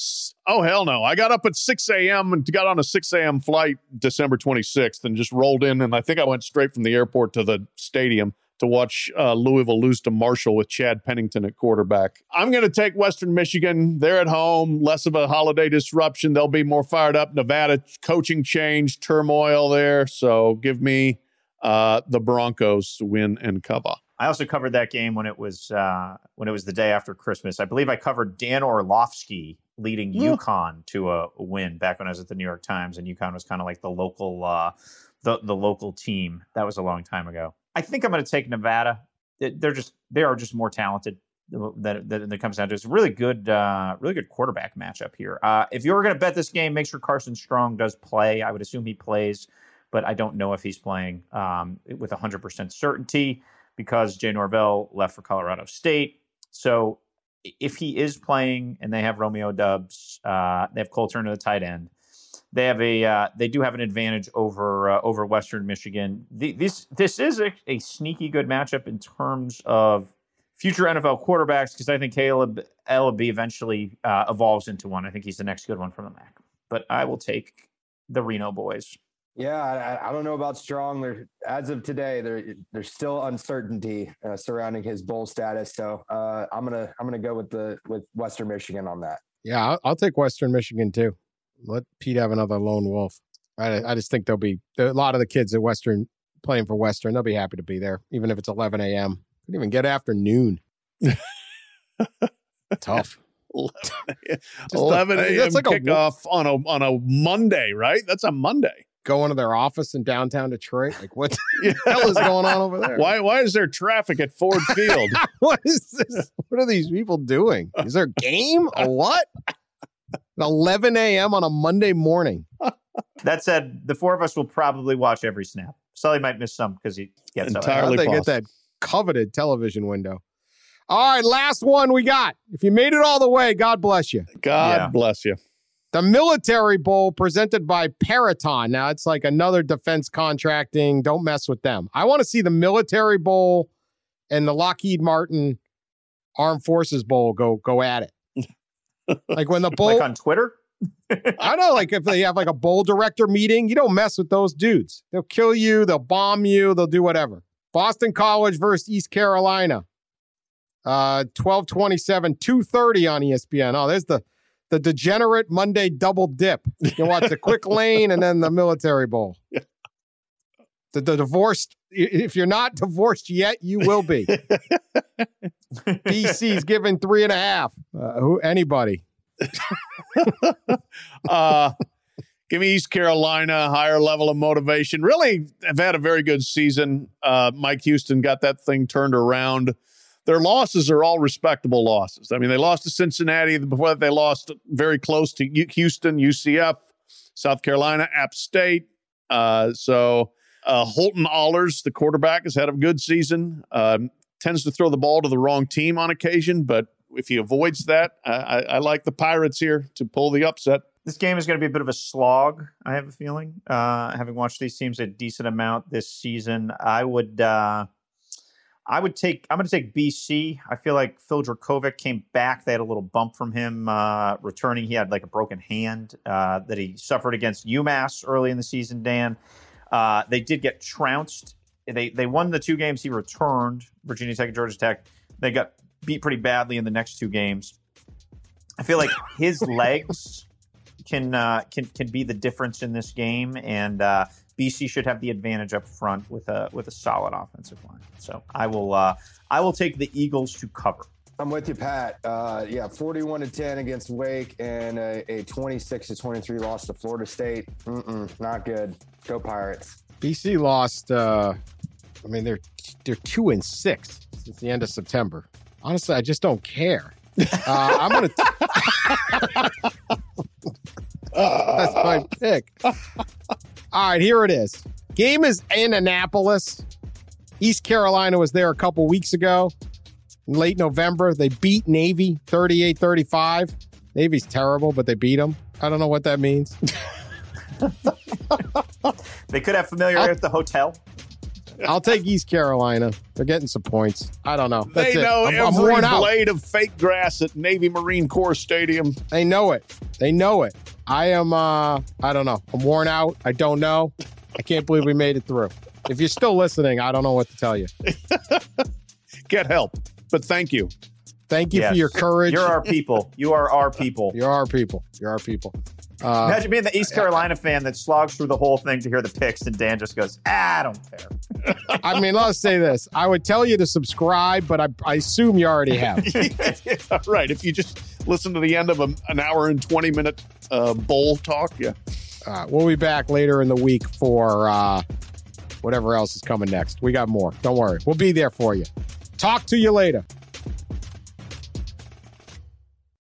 at 6 a.m. and got on a 6 a.m. flight December 26th and just rolled in. And I think I went straight from the airport to the stadium to watch Louisville lose to Marshall with Chad Pennington at quarterback. I'm going to take Western Michigan. They're at home, less of a holiday disruption. They'll be more fired up. Nevada coaching change, turmoil there. So give me the Broncos to win and cover. I also covered that game when it was the day after Christmas. I believe I covered Dan Orlovsky leading UConn to a win back when I was at the New York Times, and UConn was kind of like the local the local team. That was a long time ago. I think I'm going to take Nevada. They are just more talented than it comes down to. It's a really good quarterback matchup here. If you were going to bet this game, make sure Carson Strong does play. I would assume he plays, but I don't know if he's playing with 100% certainty, because Jay Norvell left for Colorado State. So if he is playing and they have Romeo Doubs, they have Cole Turner, the tight end, they do have an advantage over Western Michigan. This is a sneaky good matchup in terms of future NFL quarterbacks, because I think Caleb Ellaby eventually evolves into one. I think he's the next good one from the MAC. But I will take the Reno boys. Yeah, I don't know about Strong. As of today, there's still uncertainty surrounding his bowl status. So I'm gonna go with Western Michigan on that. Yeah, I'll take Western Michigan too. Let Pete have another lone wolf. I just think there'll be a lot of the kids at Western playing for Western. They'll be happy to be there, even if it's 11 a.m. Couldn't even get afternoon. Tough. 11 a.m. That's like kickoff on a Monday, right? That's a Monday. Going to their office in downtown Detroit. Like, what the hell is going on over there? Why is there traffic at Ford Field? What is this? What are these people doing? Is there a game or what? At 11 a.m. on a Monday morning. That said, the four of us will probably watch every snap. Sully might miss some because he gets entirely. They get that coveted television window. All right, last one we got. If you made it all the way, God bless you. God bless you. The Military Bowl presented by Peraton. Now, it's like another defense contracting. Don't mess with them. I want to see the Military Bowl and the Lockheed Martin Armed Forces Bowl go at it. Like when the bowl... like on Twitter? I know, like if they have like a bowl director meeting, you don't mess with those dudes. They'll kill you. They'll bomb you. They'll do whatever. Boston College versus East Carolina. 12:27, 2:30 on ESPN. Oh, there's the the degenerate Monday double dip. You can watch the Quick Lane and then the Military Bowl. Yeah. The divorced, if you're not divorced yet, you will be. BC's given 3.5. Anybody? Give me East Carolina, higher level of motivation. Really have had a very good season. Mike Houston got that thing turned around. Their losses are all respectable losses. I mean, they lost to Cincinnati. Before that, they lost very close to Houston, UCF, South Carolina, App State. Holton Ahlers, the quarterback, has had a good season. Tends to throw the ball to the wrong team on occasion, but if he avoids that, I like the Pirates here to pull the upset. This game is going to be a bit of a slog, I have a feeling. Having watched these teams a decent amount this season, I'm going to take BC. I feel like Phil Dracovic came back. They had a little bump from him returning. He had like a broken hand that he suffered against UMass early in the season, Dan. They did get trounced. They won the 2 games he returned, Virginia Tech and Georgia Tech. They got beat pretty badly in the next 2 games. I feel like his legs can be the difference in this game, and BC should have the advantage up front with a solid offensive line. So I will take the Eagles to cover. I'm with you, Pat. 41-10 against Wake and a 26-23 loss to Florida State. Not good. Go Pirates. BC lost. They're 2-6 since the end of September. Honestly, I just don't care. I'm gonna. That's my pick. All right, here it is. Game is in Annapolis. East Carolina was there a couple weeks ago. In late November, they beat Navy 38-35. Navy's terrible, but they beat them. I don't know what that means. They could have familiarity with the hotel. I'll take East Carolina. They're getting some points. I don't know. That's they know I'm worn out. Blade of fake grass at Navy Marine Corps Stadium. They know it. I am, I don't know. I'm worn out. I don't know. I can't believe we made it through. If you're still listening, I don't know what to tell you. Get help. But thank you. Thank you for your courage. You're our people. You are our people. You're our people. You're our people. Imagine being the East Carolina fan that slogs through the whole thing to hear the picks, and Dan just goes, I don't care. I mean, let's say this. I would tell you to subscribe, but I assume you already have. Yeah, right. If you just listen to the end of an hour and 20-minute bowl talk, yeah. We'll be back later in the week for whatever else is coming next. We got more. Don't worry. We'll be there for you. Talk to you later.